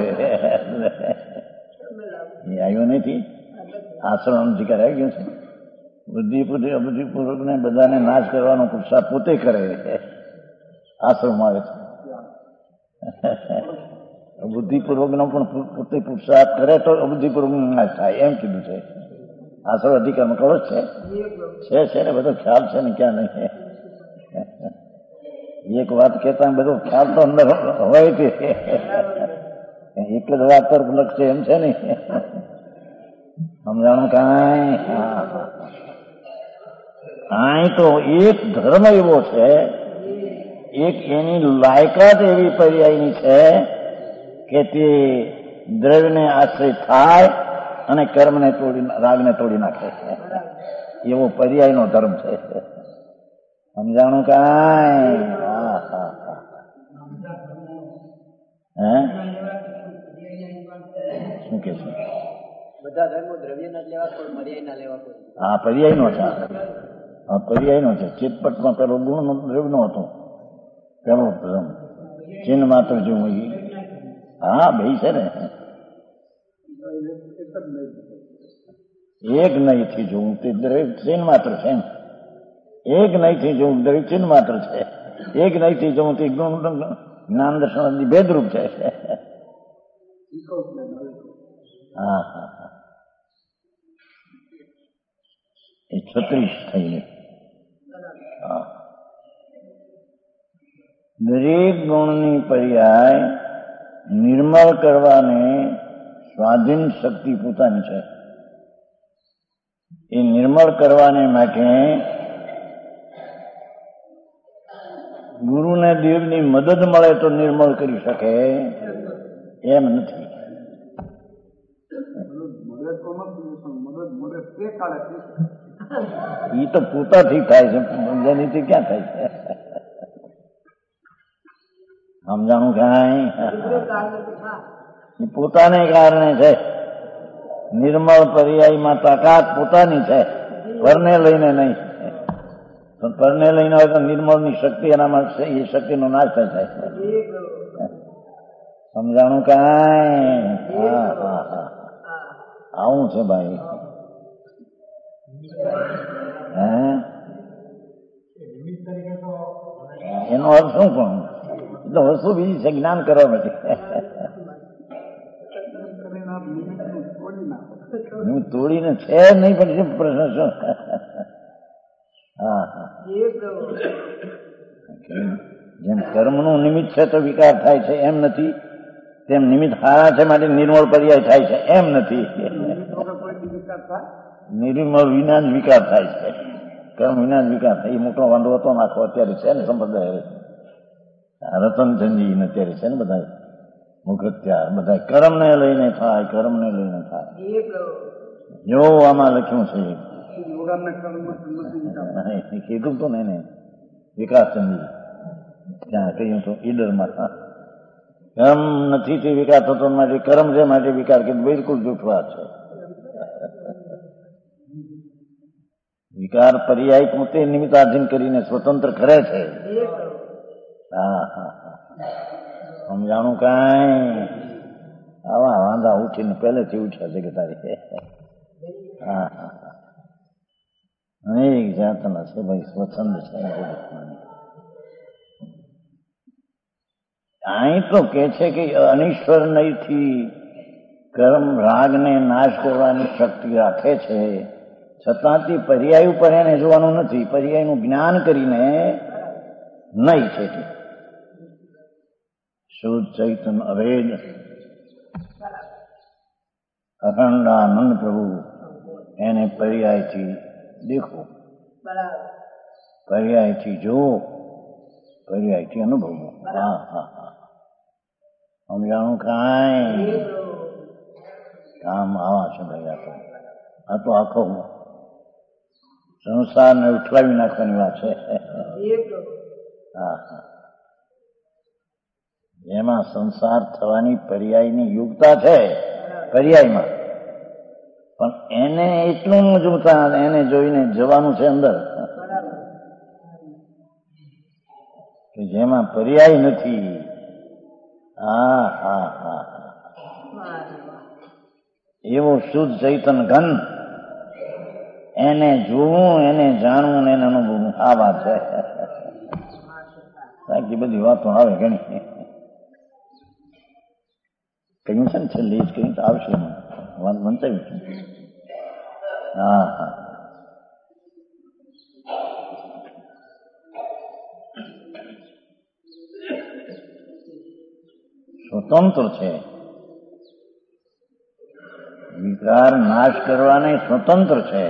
S1: એ આવ્યો નથી, આશ્રમ અધિકાર આવી ગયો છે. અબુદ્ધિપૂર્વક ને બધાને નાશ કરવાનો પુરુષાર્થ પોતે કરે. આશ્રમ આવે છે. બુદ્ધિપૂર્વક નો પણ પોતે પુરુષાર્થ કરે તો અબુદ્ધિપૂર્વક નાશ થાય એમ કીધું છે. આશ્રમ અધિકારમાં ખરો જ છે ને, બધો ખ્યાલ છે ને, ક્યાં નહીં. એક વાત કહેતા બધો ખ્યાલ તો અંદર હોય છે. એક જ વાત પર લક્ષ એમ છે ને. સમજાણું કાંઈ? અહીં તો એક ધર્મ એવો છે, એક એની લાયકાત એવી પર્યાયની છે કે તે દ્રવ્યને આશ્રિત થાય અને કર્મને તોડી, રાગને તોડી નાખે છે. એવો પર્યાયનો ધર્મ છે. સમજાણું કાંઈ? હે શું કે છે?
S2: બધા ધર્મો દ્રવ્યના જ લેવા, કોઈ પર્યાયના લેવા.
S1: હા, પર્યાયનો છે. હા, પર્યાયનો છે. ચિતપટમાં પેલો ગુણનો દ્રવ્યનો હતો, પેલો ધર્મ ચિહ્ન માત્ર જેવું. હા, બે છે ને. એક નહીંથી જોવું તે દ્રવ્ય ચિહ્ન માત્ર છે. એક નહીંથી જોવું દ્રવ્ય ચિહ્ન માત્ર છે. એક નહીંથી જોવું તે જ્ઞાન દર્શન ભેદરૂપ છે. હા હા હા, એ 36 થઈને. હા, દરેક ગુણની પર્યાય નિર્મળ કરવાને સ્વાધીન શક્તિ પોતાની છે. એ નિર્મળ કરવાને માટે ગુરુને દેવની મદદ મળે તો નિર્મળ કરી શકે એમ નથી. એ તો પોતાથી થાય છે, બીજાનીથી ક્યાં થાય છે? સમજાણું કાંઈ? એ પોતાને કારણે છે. નિર્મળ પર્યાયમાં તાકાત પોતાની છે, પરને લઈને નહીં. પરને લઈને હોય તો નિર્મળની શક્તિ એનામાં છે, એ શક્તિનો નાશ થાય છે. સમજાણું કાંઈ? હા હા હા, આવું છે ભાઈ. એનો અર્થ શું પણ? એટલે વસ્તુ બીજી છે, જ્ઞાન કરવા માટે. હું તોડીને છે નહીં, પણ શું પ્રશ્ન શું? હા હા, જેમ કર્મનું નિમિત્ત છે તો વિકાર થાય છે એમ નથી, તેમ નિમિત્ત હારા છે માટે નિર્મળ પર્યાય થાય છે એમ નથી. નિર્મળ વિના જ વિકાર થાય છે. કર્મ વિના જ વિકાર થાય. એ મોટો વાંધો હતો નાખો અત્યારે છે ને સંપ્રદાય. રતનચંદજી અત્યારે છે ને બધા મુખત્યાર, બધા કર્મને લઈને થાય, કર્મને લઈને થાય. જો આમાં લખ્યું છે, કીધું તો ને વિકાસચંદજી ત્યાં કહ્યું તો ઈડરમાં, કર્મ નથી તે વિકાર થતો માટે કર્મ છે માટે વિકાર કીધું. બિલકુલ જૂઠ વાત છે. વિકાર પર્યાય પોતે નિમિત્તાધીન કરીને સ્વતંત્ર કરે છે. હા હા હા, સમજાણું કાંઈ? આવા વાંધા ઉઠીને પહેલેથી ઉઠ્યા છે કે તારી. હા હા હા, અનેક જાતના છે ભાઈ, સ્વચ્છંદ છે. અહીં તો કે છે કે અનિશ્વર નહીંથી કર્મ રાગને નાશ કરવાની શક્તિ રાખે છે, છતાંથી પર્યાય ઉપર એને જોવાનું નથી. પર્યાયનું જ્ઞાન કરીને નહીં છે તે શુદ્ધ ચૈતન્ય અભેદ અખંડાનંદ પ્રભુ એને પર્યાયથી દેખો, પર્યાયથી જુઓ, પર્યાયથી અનુભવો. હા હા હા, સમજાણું? કાંઈ કામ આવા છે ભાઈ. આ તો આખો સંસારને ઉઠલાવી નાખવાની વાત છે. હા હા, એમાં સંસાર થવાની પર્યાયની યુક્તા છે પર્યાયમાં, પણ એને એટલું જોતા એને જોઈને જવાનું છે અંદર કે જેમાં પર્યાય નથી. હા હા હા, એવો શુદ્ધ ચૈતન્ય ઘન એને જોવું, એને જાણવું, એને અનુભવવું. આ વાત છે. બાકી બધી વાતો આવે ઘણી કહ્યું છે ને, છેલ્લે જ કહ્યું તો આવશે મંચાવ્યું છે. હા હા, સ્વતંત્ર છે. વિકાર નાશ કરવાને સ્વતંત્ર છે.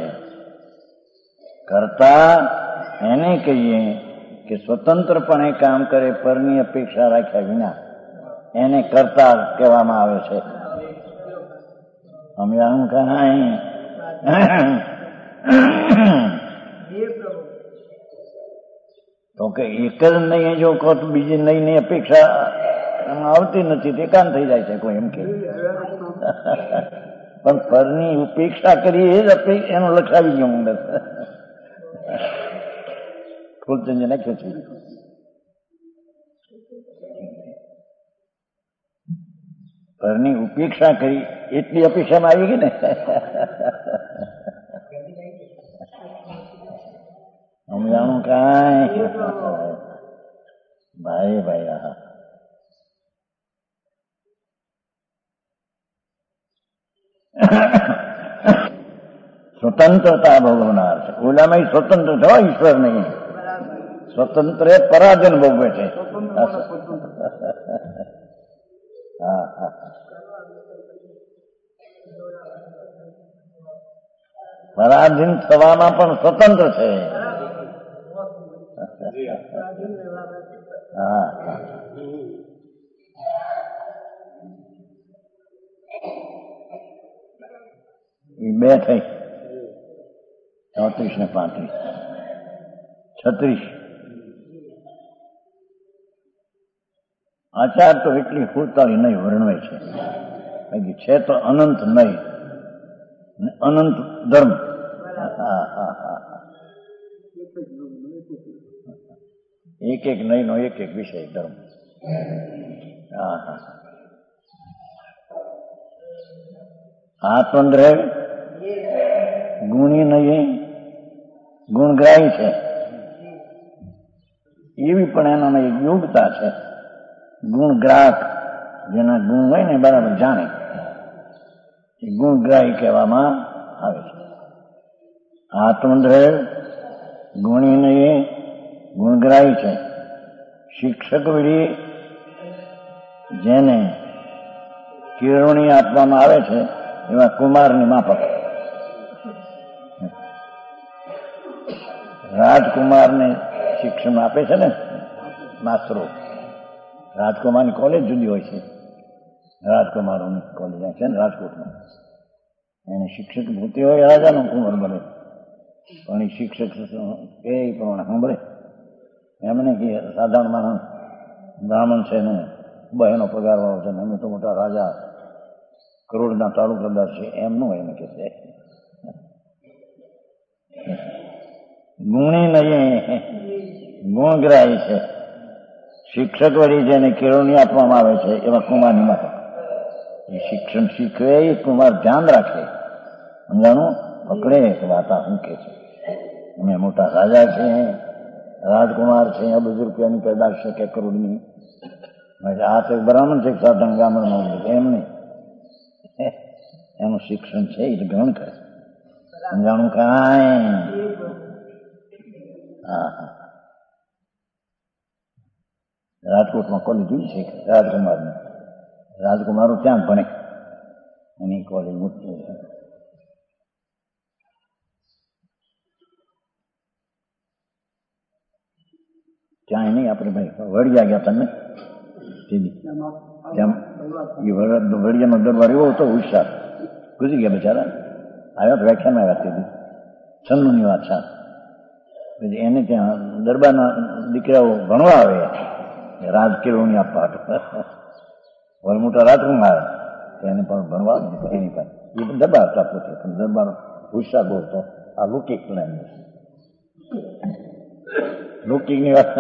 S1: કરતા એને કહીએ કે સ્વતંત્રપણે કામ કરે, પરની અપેક્ષા રાખ્યા વિના, એને કરતા કહેવામાં આવે છે. સમજાણું? કાંઈ તો કે એક જ નહીં જો કહો તો બીજી નહીં અપેક્ષા આવતી નથી, તે કામ થઈ જાય છે કોઈ એમ કે. પણ પરની ઉપેક્ષા કરી એ જ એનું લખાવી ગયું અંદર. ફૂલચંદ નાખ્યું છે. પરની ઉપેક્ષા કરી એટલી અપેક્ષામાં આવી ગઈ ને. સમજાણું? કાંઈ ભાઈ ભાઈ. હા, સ્વતંત્રતા ભોગવનાર છે. ઓલામાં સ્વતંત્ર છે, ઈશ્વર નહીં. સ્વતંત્ર પરાધીન ભોગવે છે. હા હા, પરાધીન થવામાં પણ સ્વતંત્ર છે. હા, એ બે થઈ 34 ને 35 36. આચાર તો એટલી ફૂલતાળી નહીં વર્ણવાય છે. છે તો અનંત નહીં, અનંત ધર્મ. હા હા હા, એક એક નહીં નો એક એક વિષય ધર્મ. હા હા, આત્મદ્રવ ગુણી નહીં, ગુણગ્રાહી છે. એવી પણ એનામાં એક યોગ્યતા છે. ગુણગ્રાહક, જેના ગુણ હોય ને બરાબર જાણે, એ ગુણગ્રાહી કહેવામાં આવે છે. આત્મદ્રવ ગુણી નહીં, ગુણગ્રાહી છે. શિક્ષક વળી જેને કેળવણી આપવામાં આવે છે એવા કુમારની માફક. રાજકુમારને શિક્ષણ આપે છે ને માસ્તરો. રાજકુમારની કોલેજ જુદી હોય છે. રાજકુમારોની કોલેજ છે ને રાજકોટમાં. એને શિક્ષક ભૂતિ હોય, રાજાનો કુંવર બને, પણ એ શિક્ષક એ પ્રમાણે સાંભળે. એમને કે સાધારણ માણસ બ્રાહ્મણ છે ને બહેનો પગાર વાળો છે ને અમે તો મોટા રાજા કરોડના તાલુકાદાર છે, એમનું એને કે છે. ગુણી નહીં, ગુણગ્રાહી છે. શિક્ષક વળી જેને કેળવણી આપવામાં આવે છે એવા કુમારની માફક. એ શિક્ષણ શીખવે એ કુમાર ધ્યાન રાખે, સમજાણું? પકડે કે વાત શું કે છે. અમે મોટા રાજા છે, રાજકુમાર છે, અબજ રૂપિયાની પેદાશ છે કે કરોડની. આ તો બ્રાહ્મણ છે, સાધારણ ગામડામાં, એમ નહીં. એનું શિક્ષણ છે એ ગ્રહણ કરે. સમજાણું કાંઈ? હા હા. રાજકોટમાં કોલેજ જોઈ છે રાજકુમારની. રાજકુમારો ત્યાં ભણે, એની કોલેજ મોટી છે. ત્યાં નહીં આપણે ભાઈ વડિયા ગયા તમે ત્યાં વડિયાનો દરબાર એવો હતો હોશિયાર, ગુજરી ગયા બિચારા. આવ્યા વ્યાખ્યાન આવ્યા તેથી 96ની વાત છે. પછી એને ત્યાં દરબારના દીકરાઓ ભણવા આવે, રાજકેળવણી પાઠ વલમોટા રાજકુમાર એને પણ ભણવા એની પાસે એ પણ દરબાર હતા પોતે, પણ દરબાર હોશિયાર બહુ હતો. આ લૌકિક લૌકિકની વાત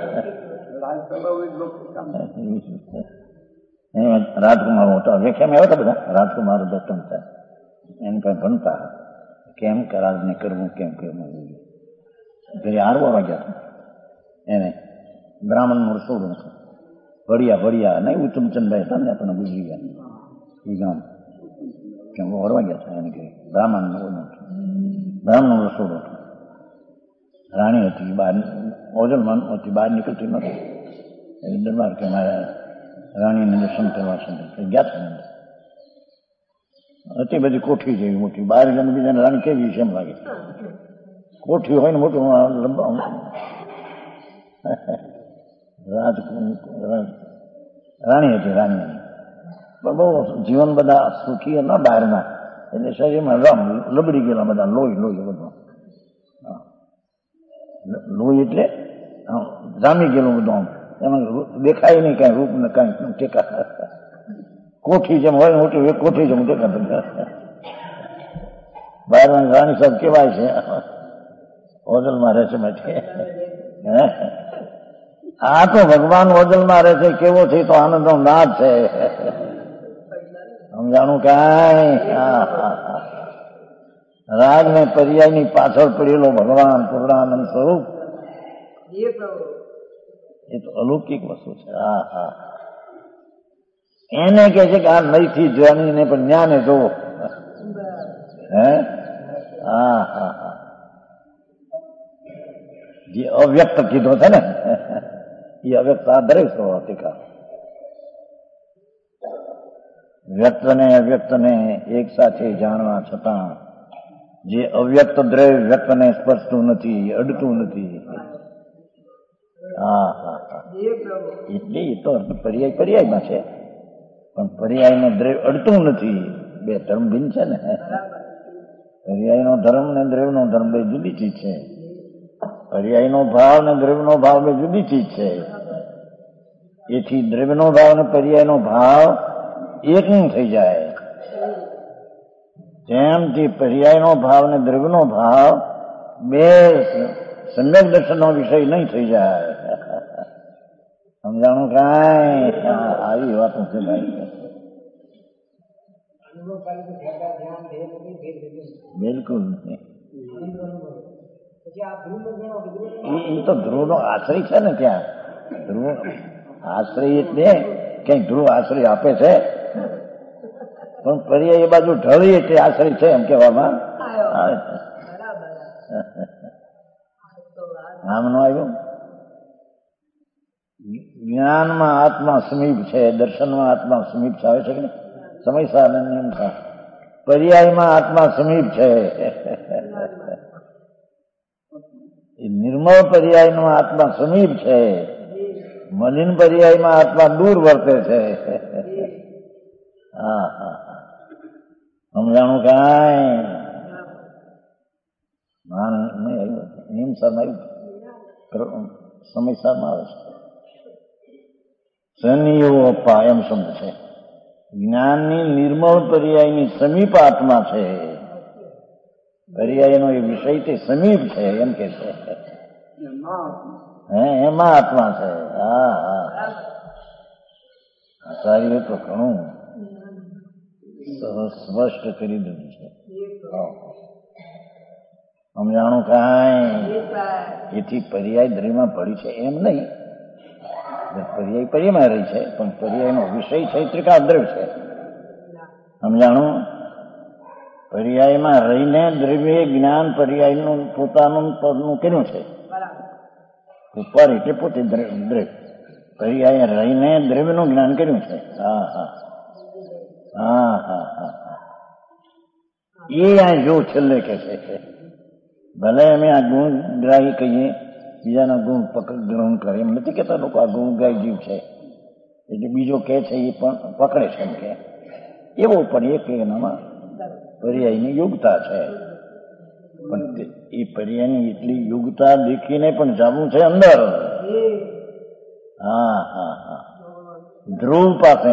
S1: રાજકુમારો હતા. વ્યાખ્યામાં આવ્યા હતા બધા રાજકુમારો દર્શન થાય એને કઈ ભણતા કેમ રાજને કરવું કેમ કરવું. ઘરે હારવા વાગ્યા હતા એને બ્રાહ્મણનું રસોડું હતું વડિયા નહીં ઉત્તમચંદભાઈ હતા ને આપણને ગુજરી ગયા એ ગામ કેમ વરવા ગયા હતા એને ઘરે બ્રાહ્મણનું રસોડું હતું. રાણી હતી બહાર ઓજલમાં હતી, બહાર નીકળતી નહોતી. એટલે દરબાર કે મારે રાણીને દર્શન કરવા ગયા હતા. હતી બધી કોઠી જેવી મોટી, બહાર જઈને બીજાને રાણી કેવી છે એમ લાગે. કોઠી હોય ને મોટું રાણી હતી રાણી, પણ બહુ જીવન બધા સુખી ના બહારના, એટલે શરીરમાં લબડી ગયેલા બધા લોહી બધું. લોહી એટલે જામી ગયેલું બધું, એમાં દેખાય નહીં કાંઈ રૂપ ને કાંઈ ટેકા. કોઠી જેમ હોય મોટી કોઠી જેમ ટેકા. બહારના રાણી સાહેબ કેવાય છે, ઓજલમાં રહે છે માટે. આ તો ભગવાન ઓજલમાં રહે છે, કેવો છે તો આનંદનો નાદ છે. સમજાણું કાંઈ? રાગ ને પર્યાયની પાછળ પડેલો ભગવાન પૂર્ણાનંદ સ્વરૂપ એ તો અલૌકિક વસ્તુ છે. હા હા. એને કે છે કે આ નહીંથી જાણીને પણ જ્ઞાને જોવો. હે હા હા હા. જે અવ્યક્ત કીધો છે ને એ અવ્યક્ત આ દરેક સ્વભાવ. વ્યક્તને અવ્યક્તને એક સાથે જાણવા છતાં જે અવ્યક્ત દ્રવ્ય વ્યક્તને સ્પર્શતું નથી, અડતું નથી. હા હા હા. એટલે એ તો પર્યાયમાં છે, પણ પર્યાયને દ્રવ્ય અડતું નથી. બે ધર્મ ભિન્ન છે ને. પર્યાયનો ધર્મ ને દ્રવ્યનો ધર્મ બે જુદી ચીજ છે. પર્યાયનો ભાવ ને દ્રવ્યનો ભાવ બે જુદી ચીજ છે. એથી દ્રવ્યનો ભાવ ને પર્યાયનો ભાવ એક નહીં થઈ જાય. જેમથી પર્યાયનો ભાવ ને દ્રવ્યનો ભાવ બે સમ્યક દર્શનનો વિષય નહીં થઈ જાય. સમજાણું કાંઈ? આવી વાતો છે ભાઈ. બિલકુલ નહીં. એ તો ધ્રુવનો આશ્રય છે ને. ત્યાં ધ્રુવ આશ્રય એટલે ક્યાંક ધ્રુવ આશ્રય આપે છે, પણ પર્યાય એ બાજુ ઢળી એટલે આશ્રય છે એમ કહેવામાં આવે છે. આમ નો આવ્યું. જ્ઞાનમાં આત્મા સમીપ છે, દર્શનમાં આત્મા સમીપ છે. આવે છે કે નહીં? સમયસર નિયમ છે. પર્યાયમાં આત્મા સમીપ છે. નિર્મળ પર્યાયમાં આત્મા સમીપ છે, મલિન પર્યાયમાં આત્મા દૂર વર્તે છે. હા હા હા. સમજાણું કાંઈ? નહીં આવ્યું. નિયમસરમાં આવ્યું, સમયસરમાં આવે છે. સનિયો અપા એમ શબ્દ છે. જ્ઞાનની નિર્મળ પર્યાયની સમીપ આત્મા છે. પર્યાયનો એ વિષય તે સમીપ છે એમ કે છે. એમાં આત્મા છે. હા હા. આચાર્ય તો ઘણું સ્પષ્ટ કરી દીધું છે. સમજાણું કાંઈ? એથી પર્યાય દ્રવ્યમાં પડી છે એમ નહીં. પર્યાય પર્યાયમાં રહી છે, પણ પર્યાયનો વિષય છે ત્રિકાળ દ્રવ્ય છે. સમજાણું? પર્યાયમાં રહીને દ્રવ્ય જ્ઞાન પર્યાયનું પોતાનું પદનું કર્યું છે. ઉપર એટલે પોતે દ્રવ્ય પર્યાય રહીને દ્રવ્યનું જ્ઞાન કર્યું છે. હા હા હા હા હા એ આ જો છેલ્લે કે છે ભલે અમે આ ગુણગ્રાહી કહીએ, બીજાના ગુણ ગ્રહણ કરે, એમ નથી કહેતા લોકો આ ગુણગ્રાહી જીવ છે એટલે બીજો કે છે એ પણ પકડે છે એમ કે એવો પણ એક એનામાં પર્યાયની યોગ્યતા છે. પણ એ પર્યાયની એટલી યોગ્યતા દેખીને પણ જવું છે અંદર. હા હા હા ધ્રુવ પાસે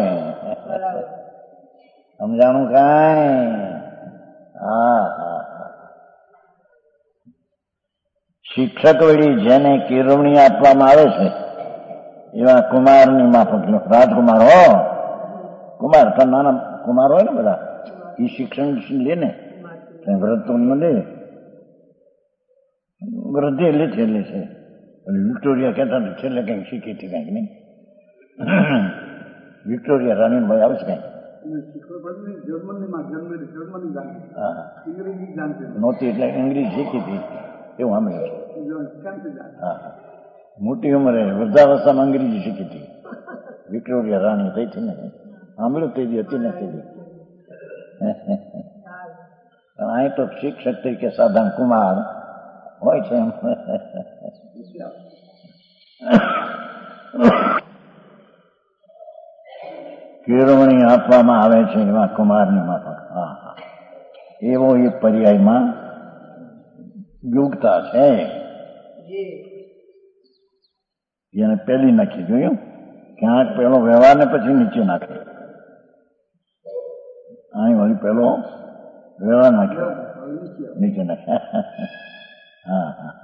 S1: સમજાણું કાંઈ? હા હા હા શિક્ષક વળી જેને કેળવણી આપવામાં આવે છે એવા કુમારની માફક રાજકુમાર હો, કુમાર નાના કુમાર હોય ને બધા એ શિક્ષણ લે ને વ્રત તો લે, વૃદ્ધિ લે છે વિક્ટોરિયા કહેતા છેલ્લે કંઈક શીખી હતી કંઈક નહીં. વિક્ટોરિયા રાણી ભાઈ આવે છે કંઈક નહોતી એટલે અંગ્રેજી શીખી હતી એવું સાંભળ્યું છે. હા મોટી ઉંમરે વૃદ્ધાવસ્થામાં અંગ્રેજી શીખી હતી વિક્ટોરિયા રાણી થઈ હતી ને સાંભળ્યું તે હતી ને તે અહીં તો શિક્ષક તરીકે સાધારણ કુમાર હોય છે એમ. કેળવણી આપવામાં આવે છે એવા કુમારની માફક. હા હા એવો એક પર્યાયમાં યોગ્યતા છે. એને પેલી નાખી જોયું ક્યાંક પેલો વ્યવહાર ને પછી નીચે નાખે. અહીં વળી પેલો વ્યવહાર નાખ્યો નીચે નાખે. હા હા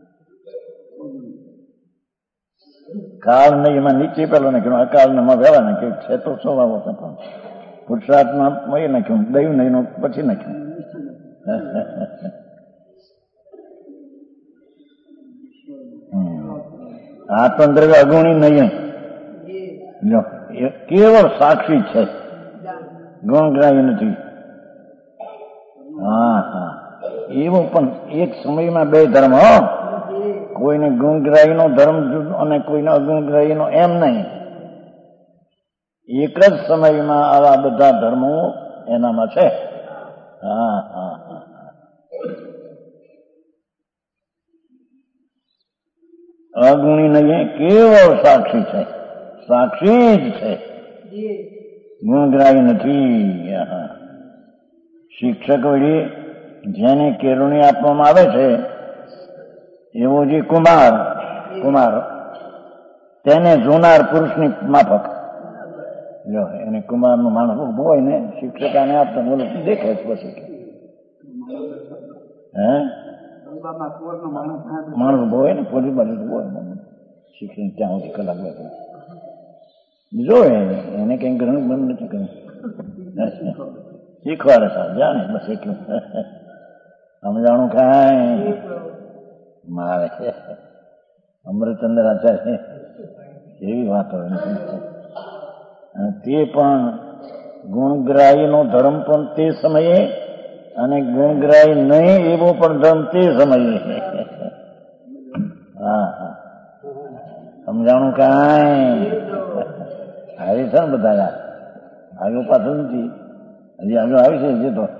S1: કાળ નહીં એમાં નીચે પેલો નાખ્યો, અકાળ ને વ્યવહાર નાખ્યો છે તો સ્વભાવ હતો પણ પુરુષાર્થમાં એ નાખ્યું, દયું નહીં પછી નાખ્યું. આત્મદ્રવ્ય અગુણી નહીં કેવળ સાક્ષી છે, ગુણગ્રાહી નથી. હા હા એવું પણ એક સમયમાં બે ધર્મ હો, કોઈને ગુણગ્રાહી નો ધર્મ અને કોઈને અગુણગ્રાહી નો એમ નહીં. એક જ સમયમાં આવા બધા ધર્મો એનામાં છે. હા હા હા અગુણી નહીં કેવળ સાક્ષી છે, સાક્ષી જ છે, ગુણગ્રાહી નથી. શિક્ષક વળી જેને કેળવણી આપવામાં આવે છે એવો જે કુમાર તેને જોનાર પુરુષની માફક. જો એને કુમારનું માણસ ઉભો હોય ને શિક્ષક આને આપતા બોલો દેખે પછી હે માણસ ઉભો હોય ને પોલીસ બાજુ ઉભો હોય શિક્ષણ ત્યાં સુધી કલાક બે જોવે એને કઈ ગ્રહણ બંધ નથી કર્યું, શીખવાડે સાહેબ જાણે બસ એટલું. સમજાણું કાંઈ મારે અમૃતચંદ્ર આચાર્ય એવી વાતો તે પણ ગુણગ્રાહી નો ધર્મ પણ તે સમયે અને ગુણગ્રાહી નહીં એવો પણ ધર્મ તે સમયે. હા હા સમજાણું કાંઈ આવી છે ને બધા આગળ પાછળ નથી હજી આગળ આવી છે જે તો.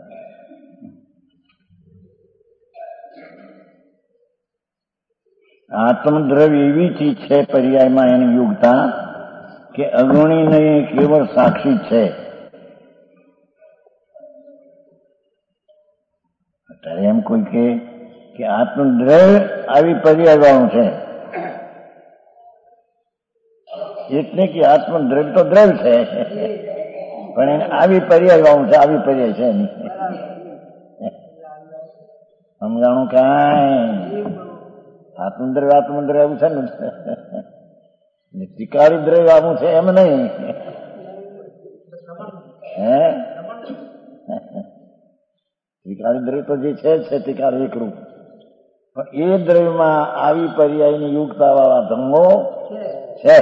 S1: આત્મદ્રવ્ય એવી ચીજ છે પર્યાયમાં એની યોગ્યતા કે અગુણી નહીં કેવળ સાક્ષી છે. અત્યારે એમ કોઈ કે આત્મદ્રવ્ય આવી પર્યાય વાળું છે એટલે કે આત્મદ્રવ્ય તો દ્રવ્ય છે પણ એને આવી પર્યાય વાળું છે, આવી પર્યાય છે નહીં. સમજાણું કાંઈ આત્મદ્રવ્ય આવું છે ને ત્રિકાળી દ્રવ્ય આવું છે એમ નહીં. હે ત્રિકાળી દ્રવ્ય તો જે છે ત્રિકાળ એકરૂપ, પણ એ દ્રવ્યમાં આવી પર્યાયની યુક્તા વાળા ધર્મો છે.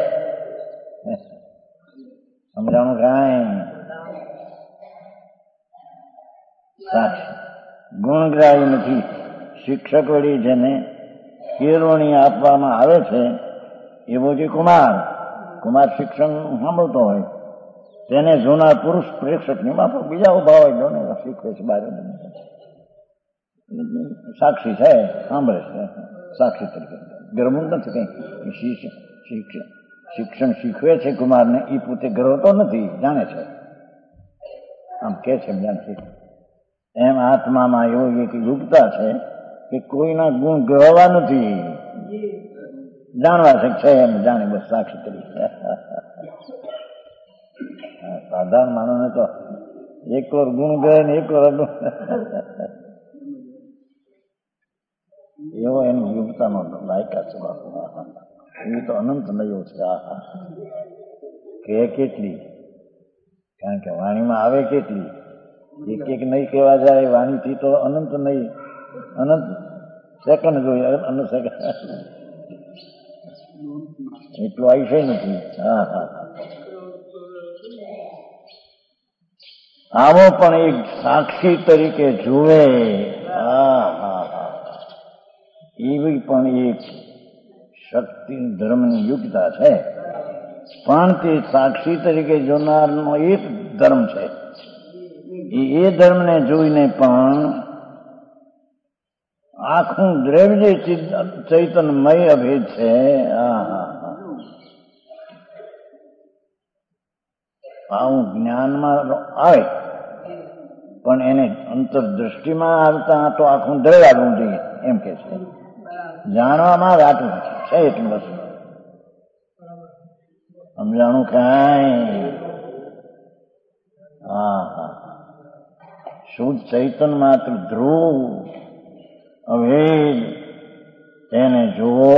S1: સમજાણું કાંઈ સાક્ષી ગુણગ્રાહી નથી. શિક્ષક વળી જેને કેળવણી આપવામાં આવે છે એવો જે કુમાર શિક્ષણ સાંભળતો હોય તેને જોનાર પુરુષ પ્રેક્ષકની માફક બીજા ઉભા હોય જોને શીખવે છે બહાર સાક્ષી છે, સાંભળે છે સાક્ષી તરીકે. ગરમું નથી કઈ શિક્ષણ શીખવે છે કુમારને એ પોતે ગરવતો નથી, જાણે છે, આમ કે છે જાણે છે. એમ આત્મામાં એવો એક યુક્તા છે કે કોઈના ગુણ ગળવા નથી, જાણવા છે એમ જાણે બસ સાક્ષી તરીકે. સાધારણ માનવને તો એક વાર ગુણ ગયે ને એક વાર એવો એની યુક્તાનો લાયકા છે બાપુ. એ તો અનંત નયો છે. કે કેટલી, કારણ કે વાણીમાં આવે કેટલી, એક એક નહીં કહેવા જાય વાણીથી તો અનંત નહીં, અનંત સેકન્ડ જોઈએ, અનંત સેકન્ડ એટલું આયુષ્ય નથી. આવો પણ એક સાક્ષી તરીકે જુએ, એવી પણ એક શક્તિ ધર્મની યુક્તા છે. પણ તે સાક્ષી તરીકે જોનારનો એક ધર્મ છે. એ ધર્મને જોઈને પણ આખું દ્રવ્ય ચૈતન્યમય અભેદ છે. આવું જ્ઞાનમાં આવે પણ એને અંતરદ્રષ્ટિમાં આવતા તો આખું દ્રવ્ય આવવું જોઈએ એમ કે છે. જાણવામાં રાતું છે એટલું બસ સમજાણું કાંઈ. શુદ્ધ ચૈતન્ય માત્ર ધ્રુવ અભેદ તેને જુઓ,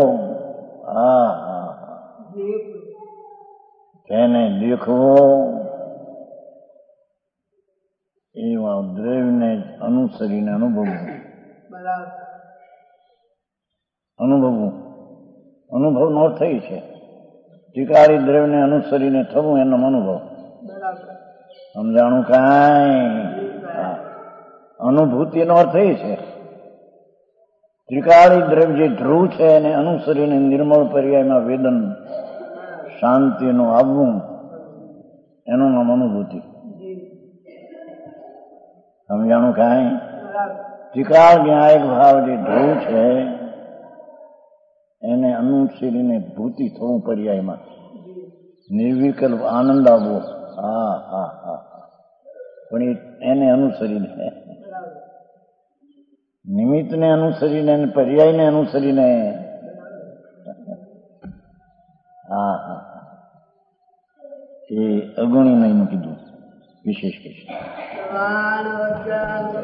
S1: તેને દેખવો, એવા દ્રવ્યને અનુસરીને અનુભવવું. અનુભવનો અર્થ થઈ છે ટીકાળી દ્રવ્યને અનુસરીને થવું એનો અનુભવ. સમજાણું કાંઈ. અનુભૂતિનો અર્થ એ છે ત્રિકાળી દ્રવ્ય જે ધ્રુવ છે એને અનુસરીને નિર્મળ પર્યાયમાં વેદન શાંતિનું આવવું એનું નામ અનુભૂતિ. સમજાણું કાંઈ. ત્રિકાળ જ્ઞાયક ભાવ જે ધ્રુવ છે એને અનુસરીને ભૂતિ થવું પર્યાયમાં, નિર્વિકલ્પ આનંદ આવવો. પણ એને અનુસરીને, નિમિત્તને અનુસરીને, પર્યાયને અનુસરીને. એ અગુણી નહીં કીધું, વિશેષ કહીશ.